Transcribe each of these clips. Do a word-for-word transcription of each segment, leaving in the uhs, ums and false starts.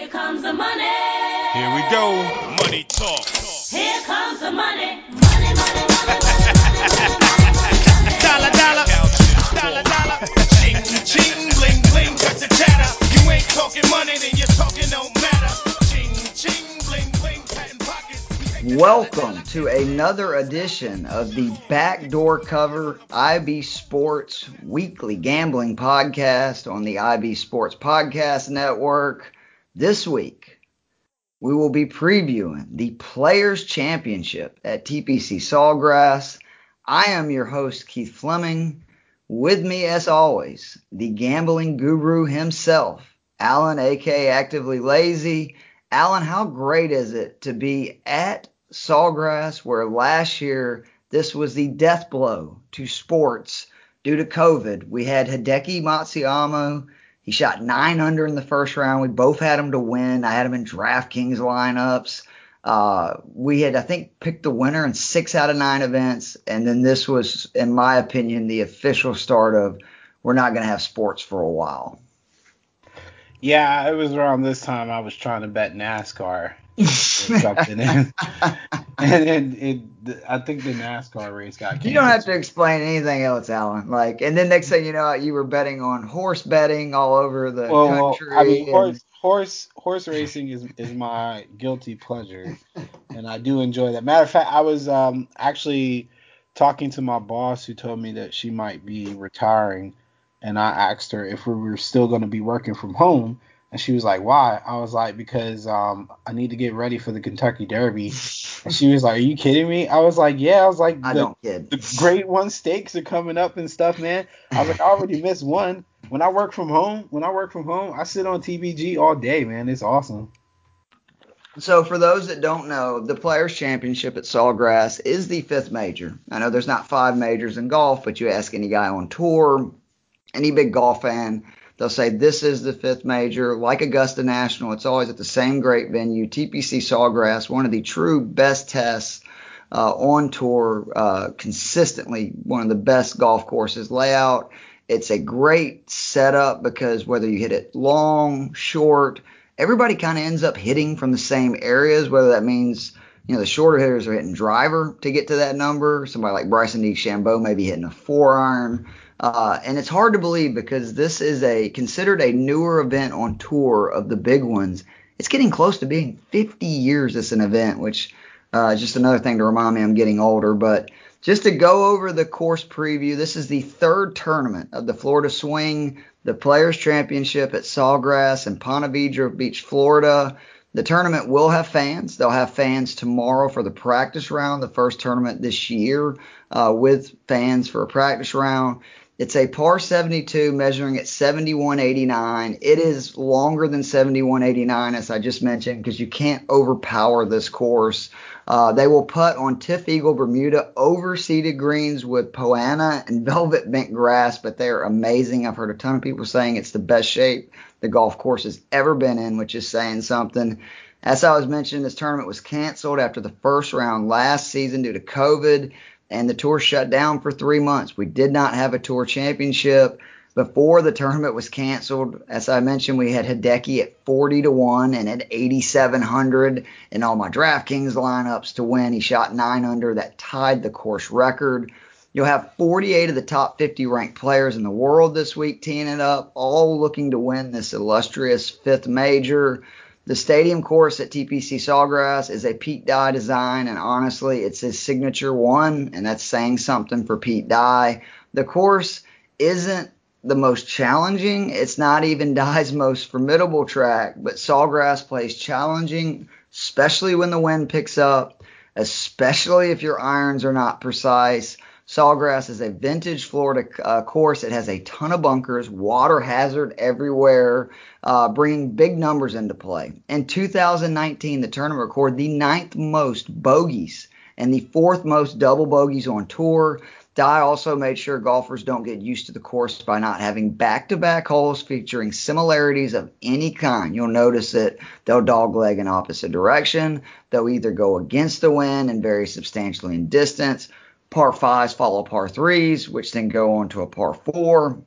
Here comes the money. Here we go. Money talk. Here comes the money. Money, money, money, money, money. Dollar, dollar. Dollar, dollar. Ching, ching, bling, bling, cut the chatter. You ain't talking money, then your talking don't matter. Ching, ching, bling, bling, patent pockets. Welcome to another edition of the Backdoor Cover I B Sports Weekly Gambling Podcast on the I B Sports Podcast Network. This week, we will be previewing the Players Championship at T P C Sawgrass. I am your host, Keith Fleming. With me, as always, the gambling guru himself, Alan, a k a. Actively Lazy. Alan, how great is it to be at Sawgrass, where last year this was the death blow to sports due to COVID? We had Hideki Matsuyama. He shot nine under in the first round. We both had him to win. I had him in DraftKings lineups. Uh, we had, I think, picked the winner in six out of nine events. And then this was, in my opinion, the official start of we're not going to have sports for a while. Yeah, it was around this time I was trying to bet NASCAR or something. and then it, I think the NASCAR race got canceled. You don't have to explain anything else, Alan. Like, and then next thing you know, you were betting on horse betting all over the well, country. Well, I mean, and... horse horse horse racing is is my guilty pleasure, and I do enjoy that. Matter of fact, I was um actually talking to my boss who told me that she might be retiring. And I asked her if we were still going to be working from home. And she was like, why? I was like, because um, I need to get ready for the Kentucky Derby. And she was like, are you kidding me? I was like, yeah. I was like, I the, don't kid. the grade one stakes are coming up and stuff, man. I was like, I already missed one. When I work from home, when I work from home, I sit on T V G all day, man. It's awesome. So for those that don't know, the Players Championship at Sawgrass is the fifth major. I know there's not five majors in golf, but you ask any guy on tour, any big golf fan, they'll say this is the fifth major. Like Augusta National, it's always at the same great venue, T P C Sawgrass, one of the true best tests uh, on tour, uh, consistently one of the best golf courses layout. It's a great setup because whether you hit it long, short, everybody kind of ends up hitting from the same areas, whether that means, you know, the shorter hitters are hitting driver to get to that number. Somebody like Bryson DeChambeau may be hitting a four iron. Uh, and it's hard to believe because this is a considered a newer event on tour of the big ones. It's getting close to being fifty years as an event, which uh, is just another thing to remind me I'm getting older. But just to go over the course preview, this is the third tournament of the Florida Swing, the Players Championship at Sawgrass in Ponte Vedra Beach, Florida. The tournament will have fans. They'll have fans tomorrow for the practice round, the first tournament this year uh, with fans for a practice round. It's a par seventy-two measuring at seventy-one eighty-nine. It is longer than seventy-one eighty-nine, as I just mentioned, because you can't overpower this course. Uh, they will putt on TifEagle Bermuda overseeded greens with Poana and velvet bent grass, but they are amazing. I've heard a ton of people saying it's the best shape the golf course has ever been in, which is saying something. As I was mentioning, this tournament was canceled after the first round last season due to COVID. And the tour shut down for three months. We did not have a tour championship before the tournament was canceled. As I mentioned, we had Hideki at forty to one and at eighty-seven hundred in all my DraftKings lineups to win. He shot nine under. That tied the course record. You'll have forty-eight of the top fifty ranked players in the world this week teeing it up, all looking to win this illustrious fifth major. The stadium course at T P C Sawgrass is a Pete Dye design, and honestly, it's his signature one, and that's saying something for Pete Dye. The course isn't the most challenging. It's not even Dye's most formidable track, but Sawgrass plays challenging, especially when the wind picks up, especially if your irons are not precise. Sawgrass is a vintage Florida uh, course. It has a ton of bunkers, water hazard everywhere, uh, bringing big numbers into play. In two thousand nineteen, the tournament recorded the ninth most bogeys and the fourth most double bogeys on tour. Dye also made sure golfers don't get used to the course by not having back-to-back holes featuring similarities of any kind. You'll notice that they'll dogleg in opposite direction. They'll either go against the wind and vary substantially in distance. Par fives follow par threes, which then go on to a par four.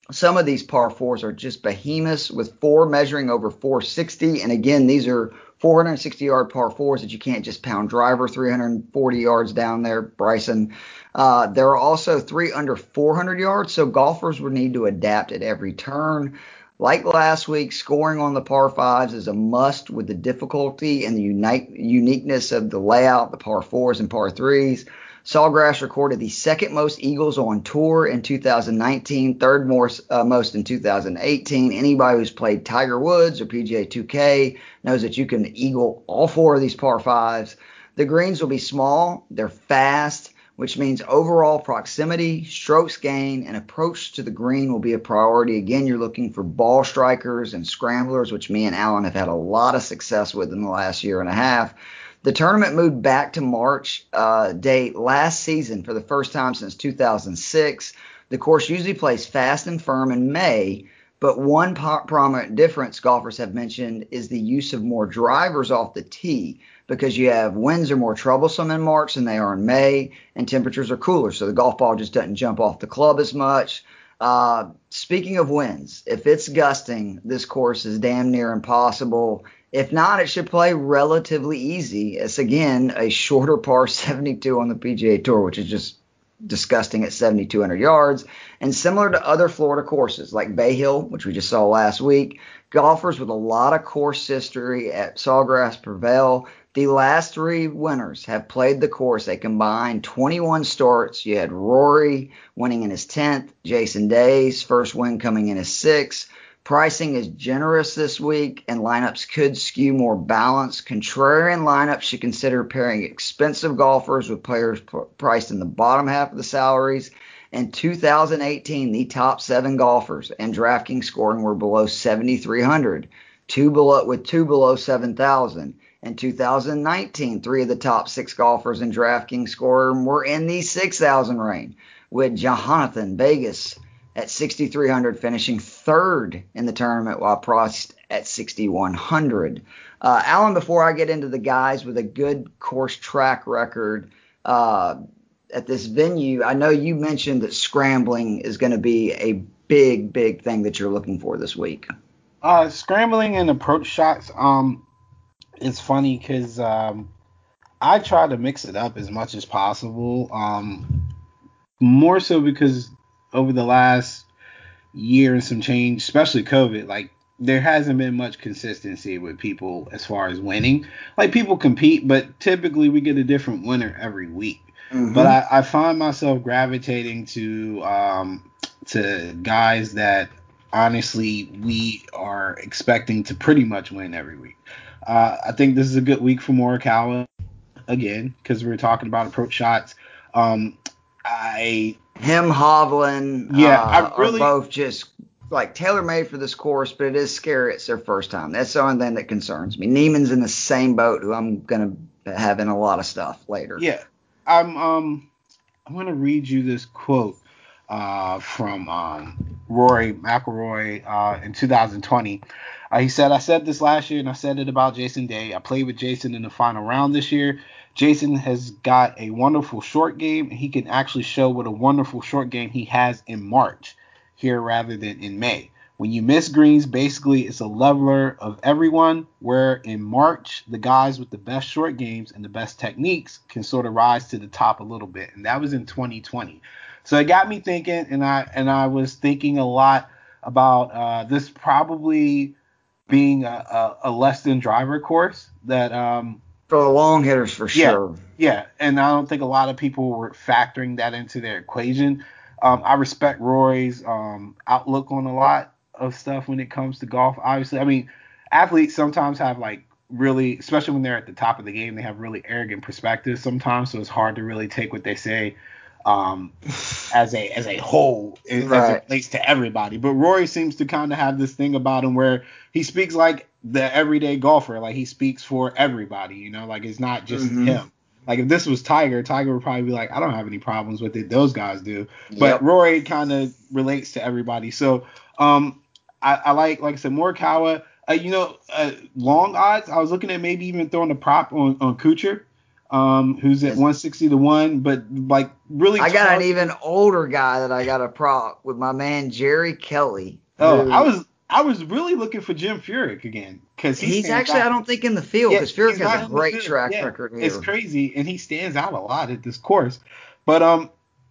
Some of these par fours are just behemoths with four measuring over four sixty. And again, these are four hundred sixty yard par fours that you can't just pound driver three hundred forty yards down there, Bryson. Uh, there are also three under four hundred yards, so golfers would need to adapt at every turn. Like last week, scoring on the par fives is a must with the difficulty and the unique, uniqueness of the layout, the par fours and par threes. Sawgrass recorded the second most eagles on tour in two thousand nineteen, third most, uh, most in two thousand eighteen. Anybody who's played Tiger Woods or P G A two K knows that you can eagle all four of these par fives. The greens will be small, they're fast, which means overall proximity, strokes gain, and approach to the green will be a priority. Again, you're looking for ball strikers and scramblers, which me and Alan have had a lot of success with in the last year and a half. The tournament moved back to March uh, date last season for the first time since two thousand six. The course usually plays fast and firm in May, but one po- prominent difference golfers have mentioned is the use of more drivers off the tee, because you have winds are more troublesome in March than they are in May, and temperatures are cooler, so the golf ball just doesn't jump off the club as much. Uh, speaking of winds, if it's gusting, this course is damn near impossible. If not, it should play relatively easy. It's, again, a shorter par seventy-two on the P G A Tour, which is just disgusting at seven thousand two hundred yards. And similar to other Florida courses like Bay Hill, which we just saw last week, golfers with a lot of course history at Sawgrass prevail. The last three winners have played the course a combined twenty-one starts. You had Rory winning in his tenth, Jason Day's first win coming in his sixth. Pricing is generous this week, and lineups could skew more balanced. Contrarian lineups should consider pairing expensive golfers with players p- priced in the bottom half of the salaries. In two thousand eighteen, the top seven golfers and DraftKings scoring were below seventy-three hundred, two below, with two below seven thousand. In two thousand nineteen, three of the top six golfers in DraftKings scoring were in the six thousand range, with Jonathan Vegas at sixty-three hundred, finishing third in the tournament while priced at sixty-one hundred. Uh, Alan, before I get into the guys with a good course track record uh, at this venue, I know you mentioned that scrambling is going to be a big, big thing that you're looking for this week. Uh, scrambling and approach shots. Um, it's funny because um, I try to mix it up as much as possible. Um, more so because over the last year and some change, especially COVID, like there hasn't been much consistency with people as far as winning. Like people compete, but typically we get a different winner every week. Mm-hmm. But I, I find myself gravitating to um, to guys that honestly we are expecting to pretty much win every week. Uh, I think this is a good week for Morikawa again because we're talking about approach shots. Um, I Him, Hovland, yeah, uh, I really, are both just like tailor-made for this course, but it is scary. It's their first time. That's the only thing that concerns me. Neiman's in the same boat, who I'm going to have in a lot of stuff later. Yeah, I'm um I'm going to read you this quote uh, from um, Rory McIlroy uh, in two thousand twenty. Uh, he said, "I said this last year, and I said it about Jason Day. I played with Jason in the final round this year. Jason has got a wonderful short game, and he can actually show what a wonderful short game he has in March here rather than in May. When you miss greens, basically it's a leveler of everyone, where in March, the guys with the best short games and the best techniques can sort of rise to the top a little bit." And that was in twenty twenty. So it got me thinking, and I and I was thinking a lot about uh, this probably being a, a, a less than driver course that um, for the long hitters for yeah, sure. Yeah, and I don't think a lot of people were factoring that into their equation. Um, I respect Rory's um, outlook on a lot of stuff when it comes to golf. Obviously, I mean, athletes sometimes have like really, especially when they're at the top of the game, they have really arrogant perspectives sometimes. So it's hard to really take what they say um, as a as a whole as Right. it relates to everybody. But Rory seems to kind of have this thing about him where he speaks like the everyday golfer, like he speaks for everybody. You know, like it's not just mm-hmm. him. Like if this was Tiger, Tiger would probably be like, I don't have any problems with it. Those guys do. But yep. Rory kind of relates to everybody. So um, I, I like, like I said, Morikawa. Uh, you know, uh, long odds. I was looking at maybe even throwing a prop on on Kuchar. um, who's at one sixty to one, but like really. I got targeted. an even older guy that I got a prop with my man Jerry Kelly. Oh, who, I was I was really looking for Jim Furyk again because he he's stands actually out. I don't think in the field Yeah, because Furyk he's has not a in the great field. track Yeah, record here. it's crazy, and he stands out a lot at this course. But um,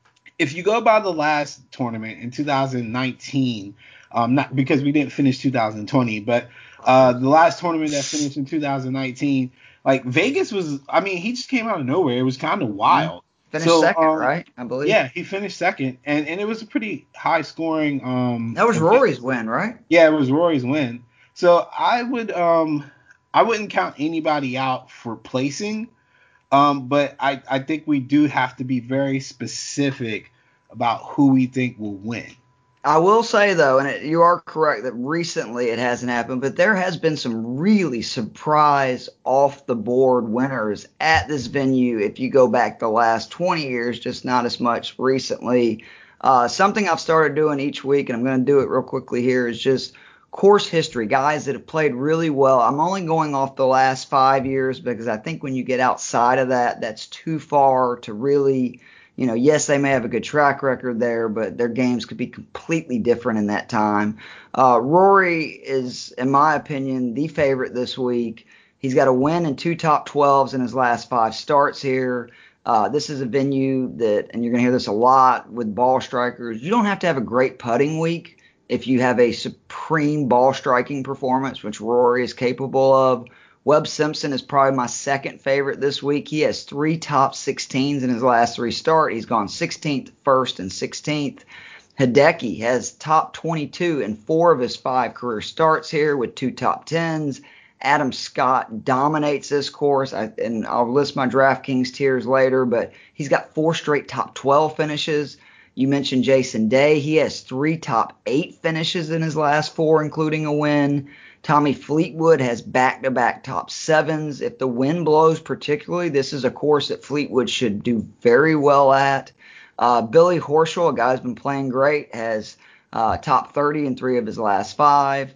if you go by the last tournament in two thousand nineteen, um, not because we didn't finish two thousand twenty, but uh, the last tournament that finished in two thousand nineteen, like Vegas was, I mean, he just came out of nowhere. It was kind of wild. Finished so, second, um, right? I believe. Yeah, he finished second, and, and it was a pretty high scoring. Um, That was event. Rory's win, right? Yeah, it was Rory's win. So I would um I wouldn't count anybody out for placing. Um, but I, I think we do have to be very specific about who we think will win. I will say, though, and it, you are correct that recently it hasn't happened, but there has been some really surprise off-the-board winners at this venue if you go back the last twenty years, just not as much recently. Uh, something I've started doing each week, and I'm going to do it real quickly here, is just course history, guys that have played really well. I'm only going off the last five years because I think when you get outside of that, that's too far to really – you know, yes, they may have a good track record there, but their games could be completely different in that time. Uh, Rory is, in my opinion, the favorite this week. He's got a win and two top twelves in his last five starts here. Uh, this is a venue that, and you're going to hear this a lot with ball strikers, you don't have to have a great putting week if you have a supreme ball striking performance, which Rory is capable of. Webb Simpson is probably my second favorite this week. He has three top sixteens in his last three starts. He's gone sixteenth, first, and sixteenth. Hideki has top twenty-two in four of his five career starts here with two top tens. Adam Scott dominates this course, I, and I'll list my DraftKings tiers later, but he's got four straight top twelve finishes. You mentioned Jason Day. He has three top eight finishes in his last four, including a win. Tommy Fleetwood has back-to-back top sevens. If the wind blows particularly, this is a course that Fleetwood should do very well at. Uh, Billy Horschel, a guy who's been playing great, has uh, top thirty in three of his last five.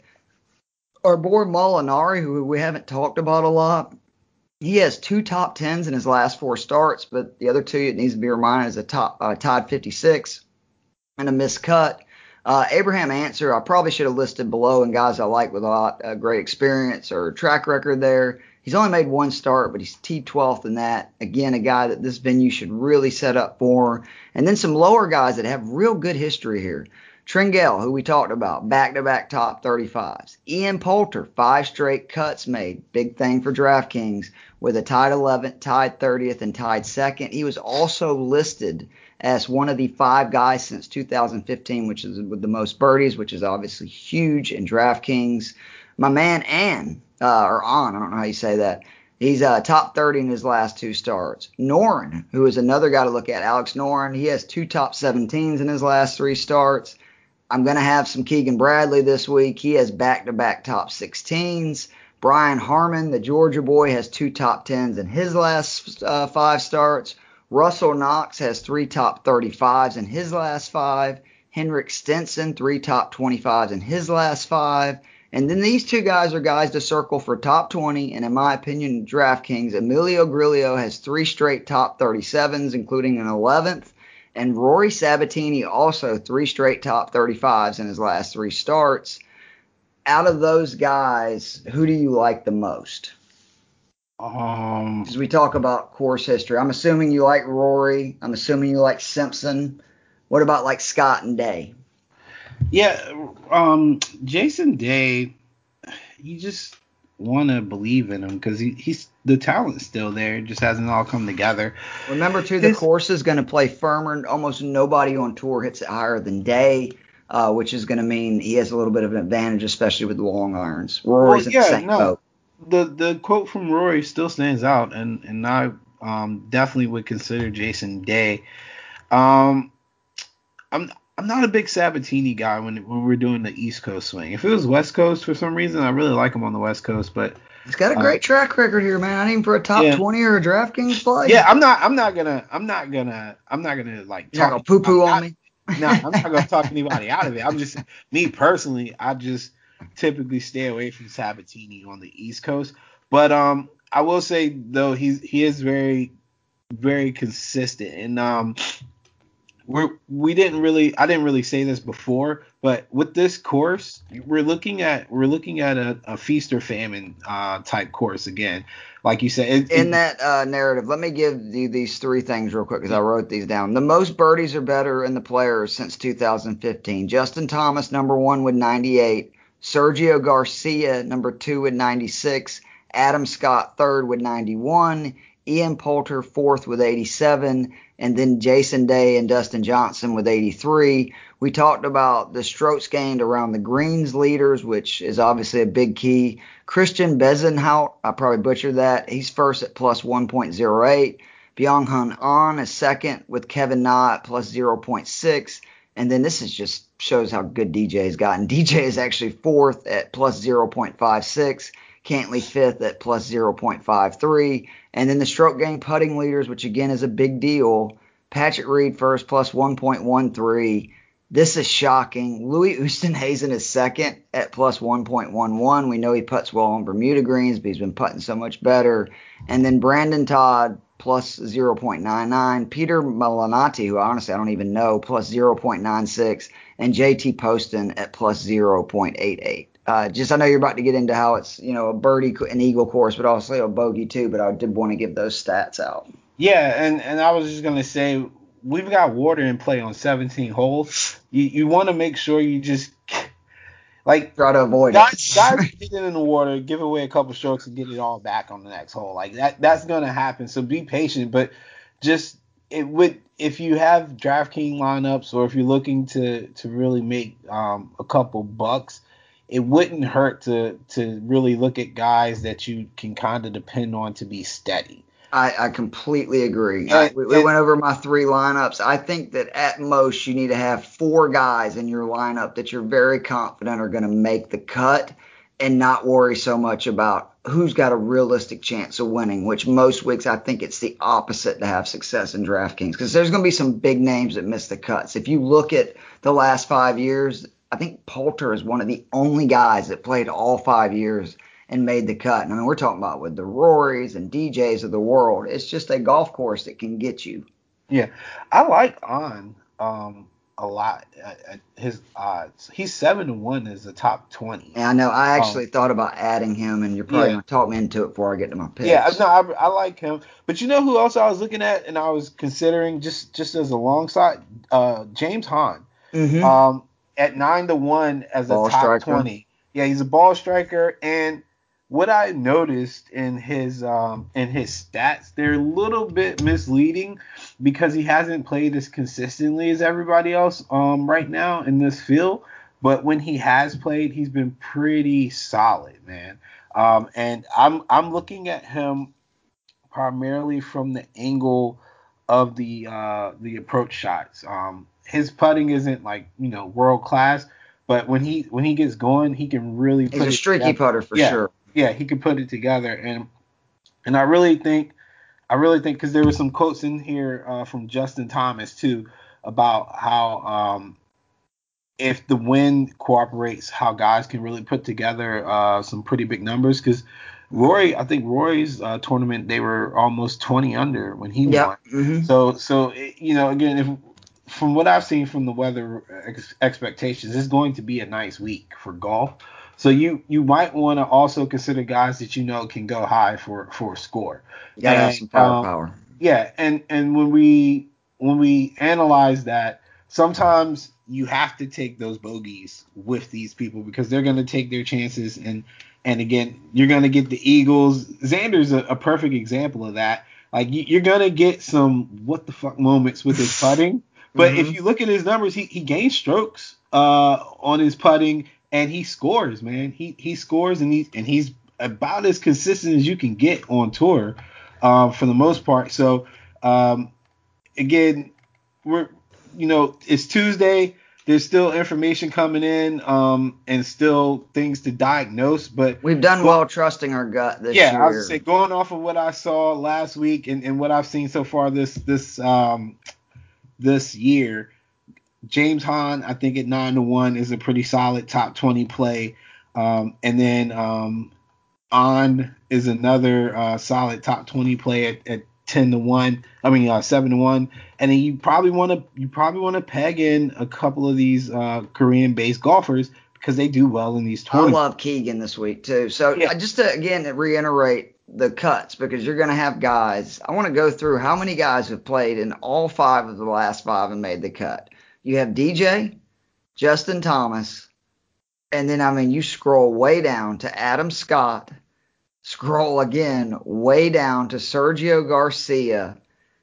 Our boy Molinari, who we haven't talked about a lot, he has two top tens in his last four starts, but the other two, it needs to be reminded, is a top uh, tied fifty-six and a missed cut. Uh, Abraham Answer, I probably should have listed below, and guys I like with a lot uh, great experience or track record there. He's only made one start, but he's T twelfth in that. Again, a guy that this venue should really set up for. And then some lower guys that have real good history here. Tringale, who we talked about, back-to-back top thirty-fives. Ian Poulter, five straight cuts made. Big thing for DraftKings with a tied eleventh, tied thirtieth, and tied second. He was also listed as one of the five guys since two thousand fifteen, which is with the most birdies, which is obviously huge in DraftKings. My man, Ann, uh, or An, I don't know how you say that. He's uh, top thirty in his last two starts. Noren, who is another guy to look at, Alex Noren, he has two top seventeens in his last three starts. I'm going to have some Keegan Bradley this week. He has back-to-back top sixteens. Brian Harmon, the Georgia boy, has two top tens in his last uh, five starts. Russell Knox has three top thirty-fives in his last five. Henrik Stenson, three top twenty-fives in his last five. And then these two guys are guys to circle for top twenty. And in my opinion, DraftKings, Emilio Grillo has three straight top thirty-sevens, including an eleventh. And Rory Sabatini also three straight top thirty-fives in his last three starts. Out of those guys, who do you like the most? Um, As we talk about course history, I'm assuming you like Rory. I'm assuming you like Simpson. What about like Scott and Day? Yeah, um, Jason Day, you just want to believe in him because he, he's the talent's still there. It just hasn't all come together. Remember, too, the His, course is going to play firmer. Almost nobody on tour hits it higher than Day, uh, which is going to mean he has a little bit of an advantage, especially with the long irons. Rory's well, in yeah, the same no, boat. The the quote from Rory still stands out, and and I um, definitely would consider Jason Day. Um, I'm I'm not a big Sabatini guy when when we're doing the East Coast swing. If it was West Coast for some reason, I really like him on the West Coast, but He's got a uh, great track record here, man. I need him for a top yeah. twenty or a DraftKings play. Yeah, I'm not I'm not gonna I'm not gonna I'm not gonna like You're not talk going to poo-poo anybody on out- me? No, I'm not gonna talk anybody out of it. I'm just me personally, I just typically stay away from Sabatini on the East Coast. But um, I will say though he's he is very very consistent, and um, we're we didn't really I didn't really say this before, but with this course we're looking at we're looking at a, a feast or famine uh, type course again, like you said. It, In it, that uh, narrative, let me give you these three things real quick because I wrote these down. The most birdies or better in the players since two thousand fifteen. Justin Thomas, number one with ninety-eight. Sergio Garcia, number two with ninety-six. Adam Scott, third with ninety-one. Ian Poulter, fourth with eighty-seven. And then Jason Day and Dustin Johnson with eighty-three. We talked about the strokes gained around the greens leaders, which is obviously a big key. Christian Bezenhout, I probably butchered that. He's first at plus one point oh eight. Byung-Hun An is second with Kevin Na at plus zero point six. And then this is just shows how good D J has gotten. D J is actually fourth at plus zero point five six. Cantley fifth at plus zero point five three. And then the stroke gain putting leaders, which again is a big deal. Patrick Reed first, plus one point one three. This is shocking. Louis Oosthuizen is second at plus one point one one. We know he putts well on Bermuda greens, but he's been putting so much better. And then Brandon Todd, plus zero point nine nine. Peter Malnati, who honestly I don't even know, plus zero point nine six. And J T Poston at plus zero point eight eight. Uh, just I know you're about to get into how it's, you know, a birdie and eagle course, but also a bogey too. But I did want to give those stats out. Yeah, and, and I was just gonna say we've got water in play on seventeen holes. You you want to make sure you just like try to avoid guys, it. guys get it in the water, give away a couple strokes, and get it all back on the next hole. Like that that's gonna happen. So be patient, but just it would if you have DraftKings lineups or if you're looking to to really make um, a couple bucks. It wouldn't hurt to to really look at guys that you can kind of depend on to be steady. I, I completely agree. And, I, we, we and, went over my three lineups. I think that at most you need to have four guys in your lineup that you're very confident are going to make the cut and not worry so much about who's got a realistic chance of winning, which most weeks I think it's the opposite to have success in DraftKings because there's going to be some big names that miss the cuts. If you look at the last five years, I think Poulter is one of the only guys that played all five years and made the cut. And I mean, we're talking about with the Rorys and D Js of the world. It's just a golf course that can get you. Yeah, I like On um, a lot at, at his odds. He's seven to one as the top twenty. And I know I actually um, thought about adding him, and you're probably yeah. going to talk me into it before I get to my picks. Yeah, no, I, I like him. But you know who else I was looking at and I was considering just just as a long shot? Uh, James Hahn. Mm-hmm. Um, at nine to one as Ball a top striker. twenty. Yeah, he's a ball striker, and what I noticed in his um in his stats, they're a little bit misleading because he hasn't played as consistently as everybody else um right now in this field. But when he has played, he's been pretty solid, man. Um, and I'm I'm looking at him primarily from the angle of the uh the approach shots. Um, his putting isn't like you know world class, but when he when he gets going, he can really. He's put a it streaky together. putter for yeah, sure. Yeah, he can put it together, and and I really think I really think because there were some quotes in here uh, from Justin Thomas too about how um if the wind cooperates, how guys can really put together uh some pretty big numbers because. Rory, I think Rory's uh, tournament they were almost twenty under when he Yep. won. Mm-hmm. So, so it, you know, again, if from what I've seen from the weather ex- expectations, it's going to be a nice week for golf. So you you might want to also consider guys that you know can go high for for a score. You gotta and, have some firepower. Um, yeah, and and when we when we analyze that, sometimes you have to take those bogeys with these people because they're going to take their chances and. And again, you're going to get the Eagles. Xander's a, a perfect example of that. Like, you, you're going to get some what the fuck moments with his putting. But mm-hmm. if you look at his numbers, he, he gains strokes uh, on his putting, and he scores, man. He he scores, and, he, and he's about as consistent as you can get on tour uh, for the most part. So, um, again, we're you know, it's Tuesday. There's still information coming in, um, and still things to diagnose. But we've done go, well trusting our gut this yeah, year. I was gonna say going off of what I saw last week and, and what I've seen so far this this um this year, James Hahn, I think at nine to one is a pretty solid top twenty play. Um, and then um, On is another uh, solid top twenty play at, at ten to one. I mean uh, seven to one. And then you probably want to you probably want to peg in a couple of these uh, Korean based golfers because they do well in these I tournaments. love Keegan this week too. So Yeah. uh, just to again reiterate the cuts because you're going to have guys. I want to go through how many guys have played in all five of the last five and made the cut. You have D J, Justin Thomas, and then I mean you scroll way down to Adam Scott. Scroll again way down to Sergio Garcia.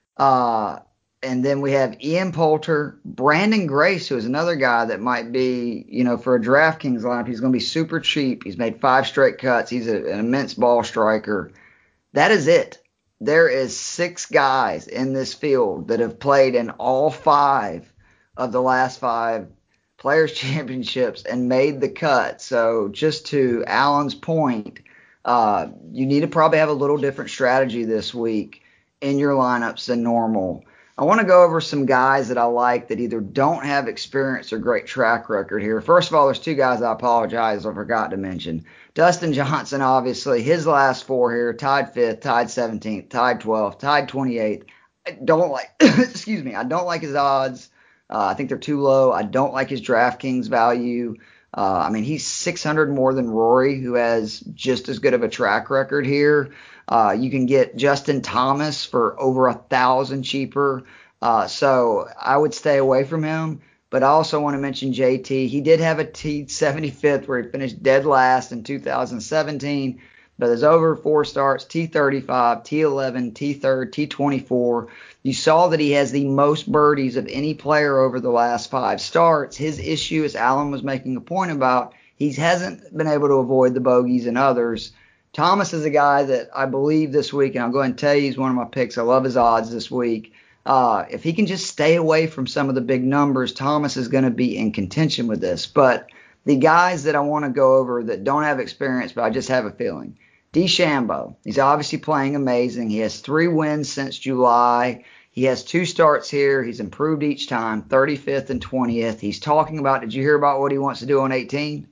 Uh, and then we have Ian Poulter, Brandon Grace, who is another guy that might be, you know, for a DraftKings lineup, he's going to be super cheap. He's made five straight cuts. He's a, an immense ball striker. That is it. There is six guys in this field that have played in all five of the last five Players Championships and made the cut. So just to Alan's point, uh, you need to probably have a little different strategy this week in your lineups than normal. I want to go over some guys that I like that either don't have experience or great track record here. First of all, there's two guys I apologize I forgot to mention. Dustin Johnson, obviously, his last four here, tied fifth, tied seventeenth, tied twelfth, tied twenty-eighth. I don't like, excuse me, I don't like his odds. Uh, I think they're too low. I don't like his DraftKings value. Uh, I mean, he's six hundred more than Rory, who has just as good of a track record here. Uh, you can get Justin Thomas for over a thousand cheaper. Uh, so I would stay away from him. But I also want to mention J T. He did have a T seventy-fifth where he finished dead last in two thousand seventeen. But there's over four starts, T thirty-five, T eleven, T third, T twenty-four. You saw that he has the most birdies of any player over the last five starts. His issue, as Alan was making a point about, he hasn't been able to avoid the bogeys and others. Thomas is a guy that I believe this week, and I'll go ahead and tell you he's one of my picks. I love his odds this week. Uh, if he can just stay away from some of the big numbers, Thomas is going to be in contention with this. But the guys that I want to go over that don't have experience, but I just have a feeling. DeChambeau, he's obviously playing amazing. He has three wins since July. He has two starts here. He's improved each time, thirty-fifth and twentieth. He's talking about, did you hear about what he wants to do on eighteen?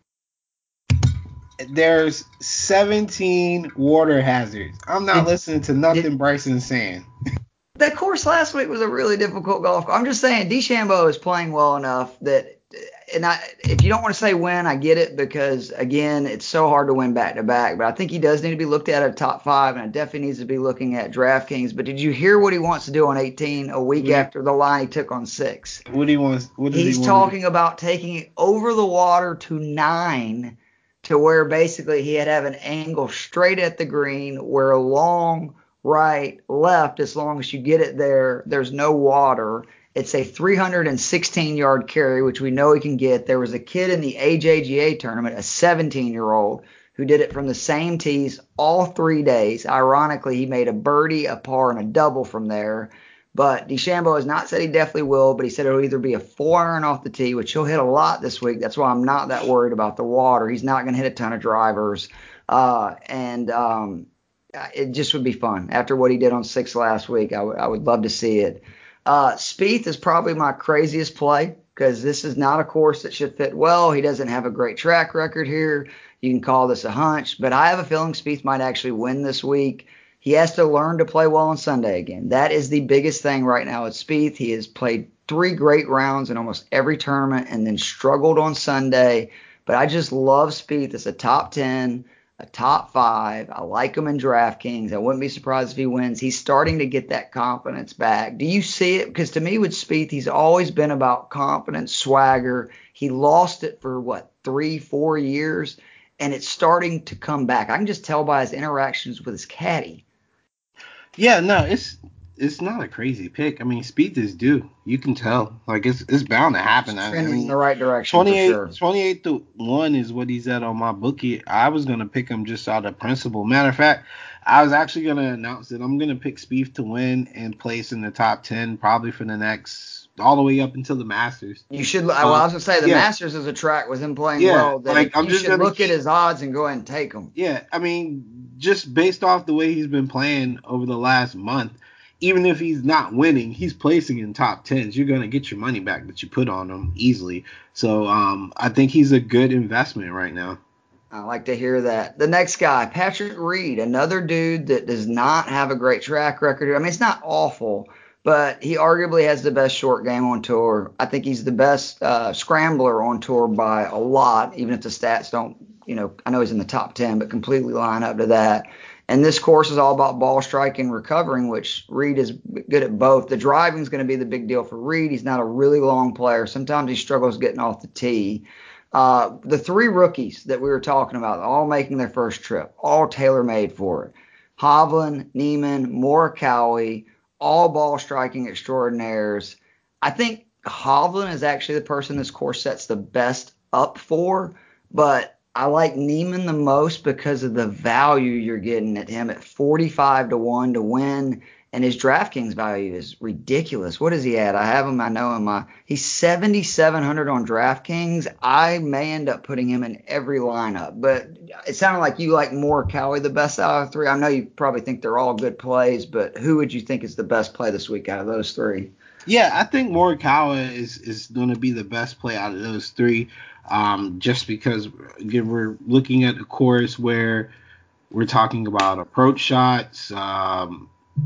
There's seventeen water hazards. I'm not Did- listening to nothing did- Bryson's saying. That course last week was a really difficult golf course. I'm just saying DeChambeau is playing well enough that, and I, if you don't want to say win, I get it because, again, it's so hard to win back-to-back. But I think he does need to be looked at at top five, and it definitely needs to be looking at DraftKings. But did you hear what he wants to do on eighteen a week Yeah. after the line he took on six? What do you want? What does He's he want talking about taking it over the water to nine to where basically he'd have an angle straight at the green where long, right, left, as long as you get it there, there's no water. It's a three hundred sixteen yard carry, which we know he can get. There was a kid in the A J G A tournament, a seventeen year old, who did it from the same tees all three days. Ironically, he made a birdie, a par, and a double from there. But DeChambeau has not said he definitely will, but he said it'll either be a four iron off the tee, which he'll hit a lot this week. That's why I'm not that worried about the water. He's not going to hit a ton of drivers. Uh, and um, it just would be fun. After what he did on six last week, I, w- I would love to see it. Uh, Spieth is probably my craziest play because this is not a course that should fit well. He doesn't have a great track record here. You can call this a hunch, but I have a feeling Spieth might actually win this week. He has to learn to play well on Sunday again. That is the biggest thing right now with Spieth. He has played three great rounds in almost every tournament and then struggled on Sunday. But I just love Spieth as a top ten, a top five. I like him in DraftKings. I wouldn't be surprised if he wins. He's starting to get that confidence back. Do you see it? Because to me with Spieth, he's always been about confidence, swagger. He lost it for, what, three, four years? And it's starting to come back. I can just tell by his interactions with his caddy. Yeah, no, it's it's not a crazy pick. I mean, Spieth is due. You can tell. Like, it's it's bound to happen. I Trending mean, in the right direction for twenty-eight, sure. twenty-eight to one is what he's at on my bookie. I was going to pick him just out of principle. Matter of fact, I was actually going to announce that I'm going to pick Spieth to win and place in the top ten probably for the next, all the way up until the Masters. You should. Well, I was going to say the yeah. Masters is a track with him playing Yeah, well. That like, I'm you just should gonna look keep- at his odds and go ahead and take them. Yeah, I mean, just based off the way he's been playing over the last month, even if he's not winning, he's placing in top tens. You're going to get your money back that you put on him easily. So um, I think he's a good investment right now. I like to hear that. The next guy, Patrick Reed, another dude that does not have a great track record. I mean, it's not awful, but he arguably has the best short game on tour. I think he's the best uh, scrambler on tour by a lot, even if the stats don't, you know, I know he's in the top ten, but completely line up to that. And this course is all about ball striking and recovering, which Reed is good at both. The driving is going to be the big deal for Reed. He's not a really long player. Sometimes he struggles getting off the tee. Uh, the three rookies that we were talking about, all making their first trip, all tailor-made for it. Hovland, Neiman, Morikawa, all ball striking extraordinaires. I think Hovland is actually the person this course sets the best up for, but I like Neiman the most because of the value you're getting at him at forty-five to one to win. And his DraftKings value is ridiculous. What is he at? I have him. I know him. Uh, he's seventy-seven hundred on DraftKings. I may end up putting him in every lineup. But it sounded like you like Morikawa the best out of the three. I know you probably think they're all good plays, but who would you think is the best play this week out of those three? Yeah, I think Morikawa is, is going to be the best play out of those three, um, just because again, we're looking at a course where we're talking about approach shots, um,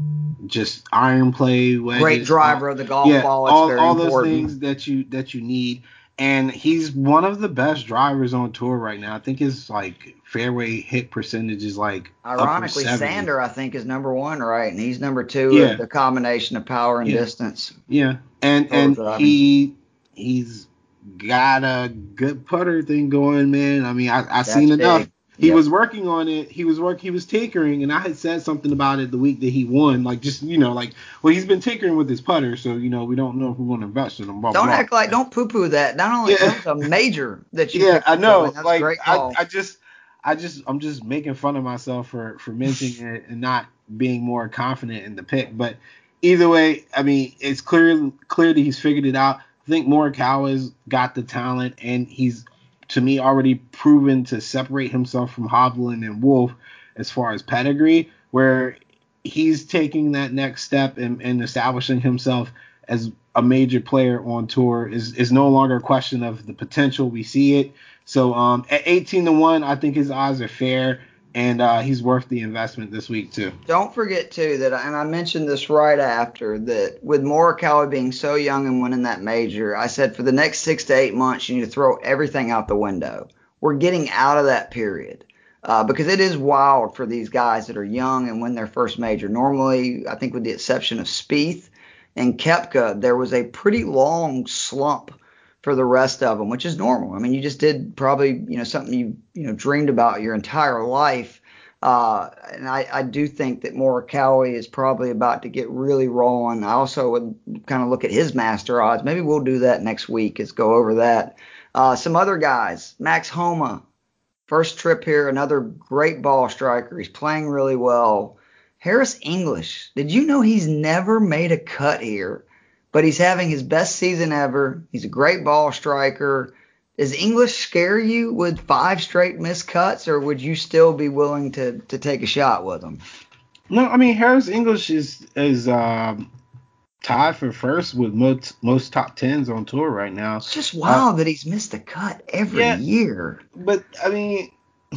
just iron play, wedges, great driver all, of the golf yeah, ball. It's all, very all those important. things that you that you need. And he's one of the best drivers on tour right now. I think his like fairway hit percentage is like ironically Sander, I think, is number one, right? And he's number two. Yeah. Of the combination of power and yeah. distance. Yeah, and Total and driving. he he's got a good putter thing going, man. I mean, I I That's seen enough. big. He Yep. was working on it. He was work. He was tinkering, and I had said something about it the week that he won. Like, just you know, like, well, he's been tinkering with his putter, so you know, we don't know if we're going to invest in him. Blah, Don't blah. act like, don't poo-poo that. Not only Yeah. that was a major that you Yeah, picked I up to know. win. That's Like, a great I, call. I just, I just, I'm just making fun of myself for for mentioning it and not being more confident in the pick. But either way, I mean, it's clear clear that he's figured it out. I think Morikawa's got the talent, and he's, to me, already proven to separate himself from Hovland and Wolf as far as pedigree, where he's taking that next step and, and establishing himself as a major player on tour is, is no longer a question of the potential. We see it. So um, at eighteen to one, I think his odds are fair, and uh, he's worth the investment this week too. Don't forget, too, that, and I mentioned this right after, that with Morikawa being so young and winning that major, I said for the next six to eight months, you need to throw everything out the window. We're getting out of that period uh, because it is wild for these guys that are young and win their first major. Normally, I think with the exception of Spieth and Koepka, there was a pretty long slump for the rest of them, which is normal. I mean, you just did probably, you know, something you, you know, dreamed about your entire life. Uh, and I, I do think that Morikawa is probably about to get really rolling. I also would kind of look at his master odds. Maybe we'll do that next week, is go over that. Uh, some other guys, Max Homa, first trip here, another great ball striker. He's playing really well. Harris English, did you know he's never made a cut here? But he's having his best season ever. He's a great ball striker. Does English scare you with five straight missed cuts, or would you still be willing to to take a shot with him? No, I mean, Harris English is is um, tied for first with most most top tens on tour right now. It's just wild uh, that he's missed a cut every yeah, year. But I mean,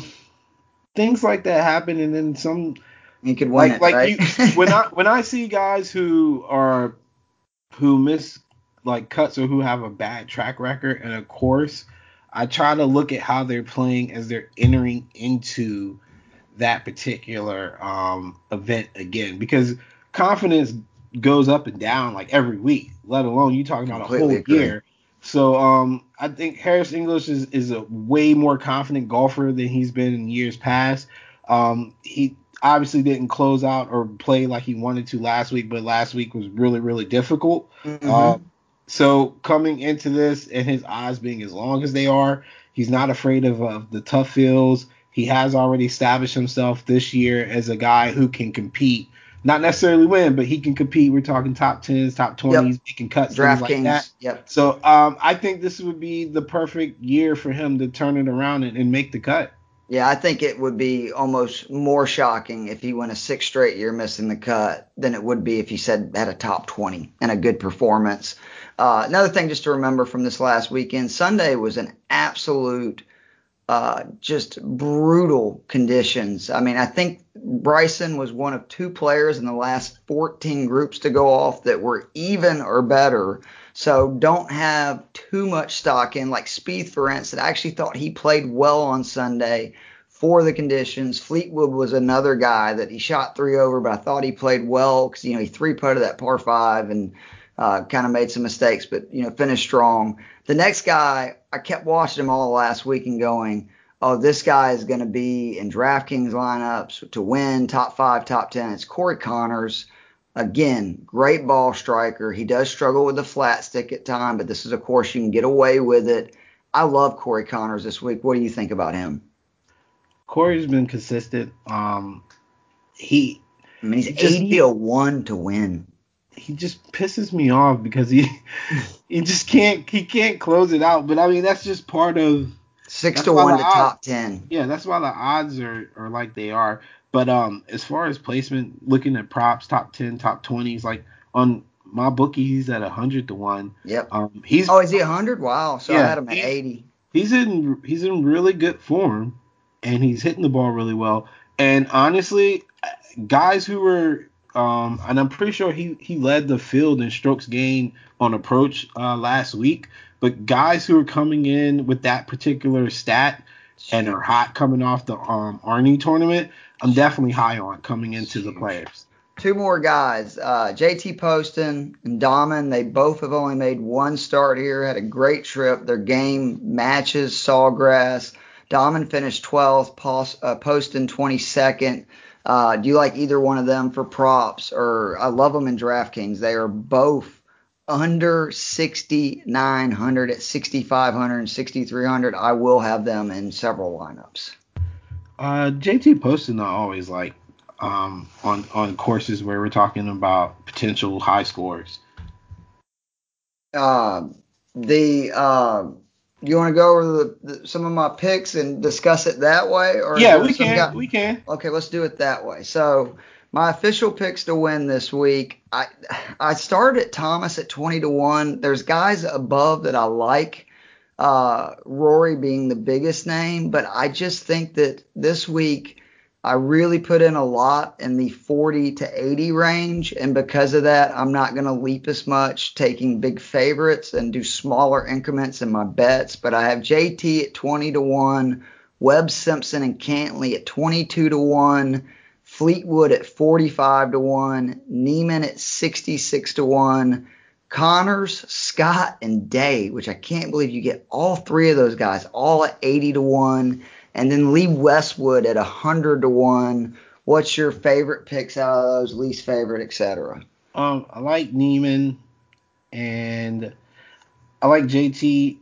things like that happen, and then some. He could win Like it, like right? you when I when I see guys who are who miss like cuts or who have a bad track record in a course, I try to look at how they're playing as they're entering into that particular um, event again, because confidence goes up and down like every week, let alone you talking about Completely a whole agree. year. So um, I think Harris English is, is a way more confident golfer than he's been in years past. Um, he obviously didn't close out or play like he wanted to last week, but last week was really, really difficult. Mm-hmm. Uh, so coming into this and his odds being as long as they are, he's not afraid of, of the tough fields. He has already established himself this year as a guy who can compete, not necessarily win, but he can compete. We're talking top tens, top twenties, Yep. making cuts, things like that. DraftKings. Yep. So um, I think this would be the perfect year for him to turn it around and, and make the cut. Yeah, I think it would be almost more shocking if he went a six straight year missing the cut than it would be if he said had a top twenty and a good performance. Uh, another thing just to remember from this last weekend, Sunday was an absolute uh, just brutal conditions. I mean, I think Bryson was one of two players in the last fourteen groups to go off that were even or better. So don't have too much stock in, like Spieth, for instance. I actually thought he played well on Sunday for the conditions. Fleetwood was another guy that he shot three over, but I thought he played well because, you know, he three-putted that par five and uh, kind of made some mistakes, but, you know, finished strong. The next guy, I kept watching him all last week and going, oh, this guy is going to be in DraftKings lineups to win top five, top ten. It's Corey Connors. Again, great ball striker. He does struggle with the flat stick at times, but this is a course you can get away with it. I love Corey Connors this week. What do you think about him? Corey's been consistent. Um, he, I mean, he's he just, eighty to one to win. He just pisses me off because he he just can't he can't close it out. But I mean, that's just part of six to one to odds, top ten. Yeah, that's why the odds are, are like they are. But um, as far as placement, looking at props, top ten, top twenties, like on my bookie, he's at a hundred to one. Yep. Um, he's oh, is he a hundred? Wow. So yeah, I had him at he's, eighty. He's in he's in really good form, and he's hitting the ball really well. And honestly, guys who were um, and I'm pretty sure he he led the field in strokes gained on approach uh, last week. But guys who are coming in with that particular stat and are hot coming off the um, Arnie tournament, I'm definitely high on coming into the players. Two more guys, uh, J T Poston and Dahman. They both have only made one start here, had a great trip. Their game matches Sawgrass. Dahman finished twelfth, Post, uh, Poston twenty-second. Uh, do you like either one of them for props? Or I love them in DraftKings. They are both under sixty-nine hundred at sixty-five hundred and sixty-three hundred. I will have them in several lineups. Uh, J T Poston I always like um, on on courses where we're talking about potential high scores. Uh, the uh, you want to go over the, the, some of my picks and discuss it that way, or yeah, we can. Guy? We can. Okay, let's do it that way. So my official picks to win this week, I I started at Thomas at twenty to one. There's guys above that I like. Uh, Rory being the biggest name, but I just think that this week I really put in a lot in the forty to eighty range, and because of that, I'm not going to leap as much, taking big favorites and do smaller increments in my bets. But I have J T at twenty to one, Webb Simpson and Cantley at twenty-two to one, Fleetwood at forty-five to one, Neiman at sixty-six to one, Connors, Scott, and Day, which I can't believe you get all three of those guys all at eighty to one, and then Lee Westwood at one hundred to one. What's your favorite picks out of those, least favorite, et cetera? Um, I like Neiman, and I like J T.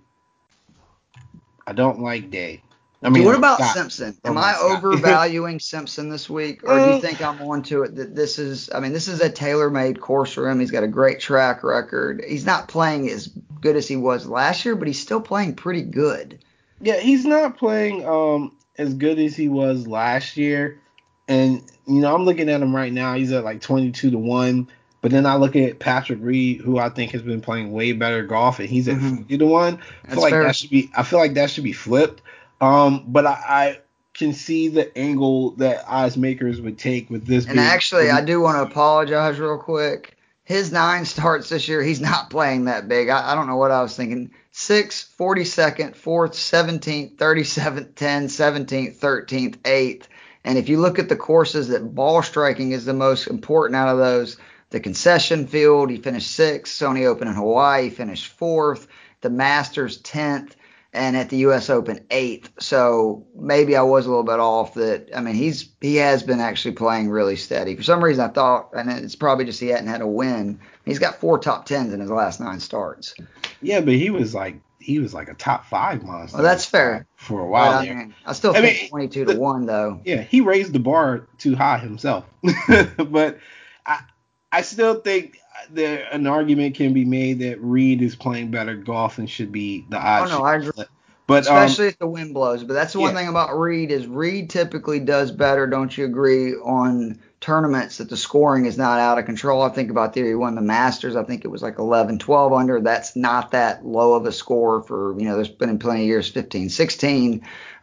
I don't like Day. I mean, what about Scott. Simpson? Oh Am my I Scott. overvaluing Simpson this week, or do you think I'm on to it that this is, I mean, this is a tailor-made course for him. He's got a great track record. He's not playing as good as he was last year, but he's still playing pretty good. Yeah, he's not playing um as good as he was last year. And, you know, I'm looking at him right now. He's at like twenty-two to one. But then I look at Patrick Reed, who I think has been playing way better golf, and he's at mm-hmm. forty to one. I That's feel like fair. that should be I feel like that should be flipped. Um, but I, I can see the angle that odds makers would take with this. And being actually, I do want to apologize real quick. His nine starts this year, he's not playing that big. I, I don't know what I was thinking. sixth, forty-second, fourth, seventeenth, thirty-seventh, tenth, seventeenth, thirteenth, eighth. And if you look at the courses that ball striking is the most important out of those, the concession field, he finished sixth. Sony Open in Hawaii, he finished fourth. The Masters, tenth. And at the U S Open, eighth. So maybe I was a little bit off that. I mean, he's he has been actually playing really steady. For some reason, I thought, and it's probably just he hadn't had a win. He's got four top tens in his last nine starts. Yeah, but he was like he was like a top five monster. Well, that's fair for a while but, there. I, mean, I still I think mean, twenty-two the, to one though. Yeah, he raised the bar too high himself. But I I still think there an argument can be made that Reed is playing better golf and should be the odds. Oh no, I agree. But, especially um, if the wind blows. But that's the one yeah. thing about Reed is Reed typically does better, don't you agree, on tournaments that the scoring is not out of control. I think about the year he won the Masters. I think it was like eleven, twelve under. That's not that low of a score for, you know, there's been in plenty of years, fifteen, sixteen.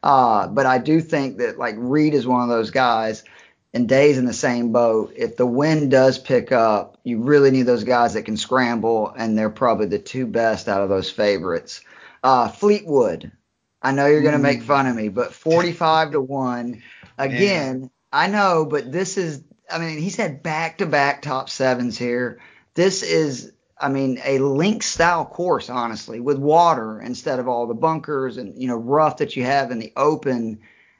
Uh, but I do think that like Reed is one of those guys, and Day's in the same boat. If the wind does pick up, you really need those guys that can scramble, and they're probably the two best out of those favorites. Uh, Fleetwood, I know you're going to make fun of me, but forty-five to one. Again, Man. I know, but this is, I mean, he's had back-to-back top sevens here. This is, I mean, a link style course, honestly, with water instead of all the bunkers and, you know, rough that you have in the open.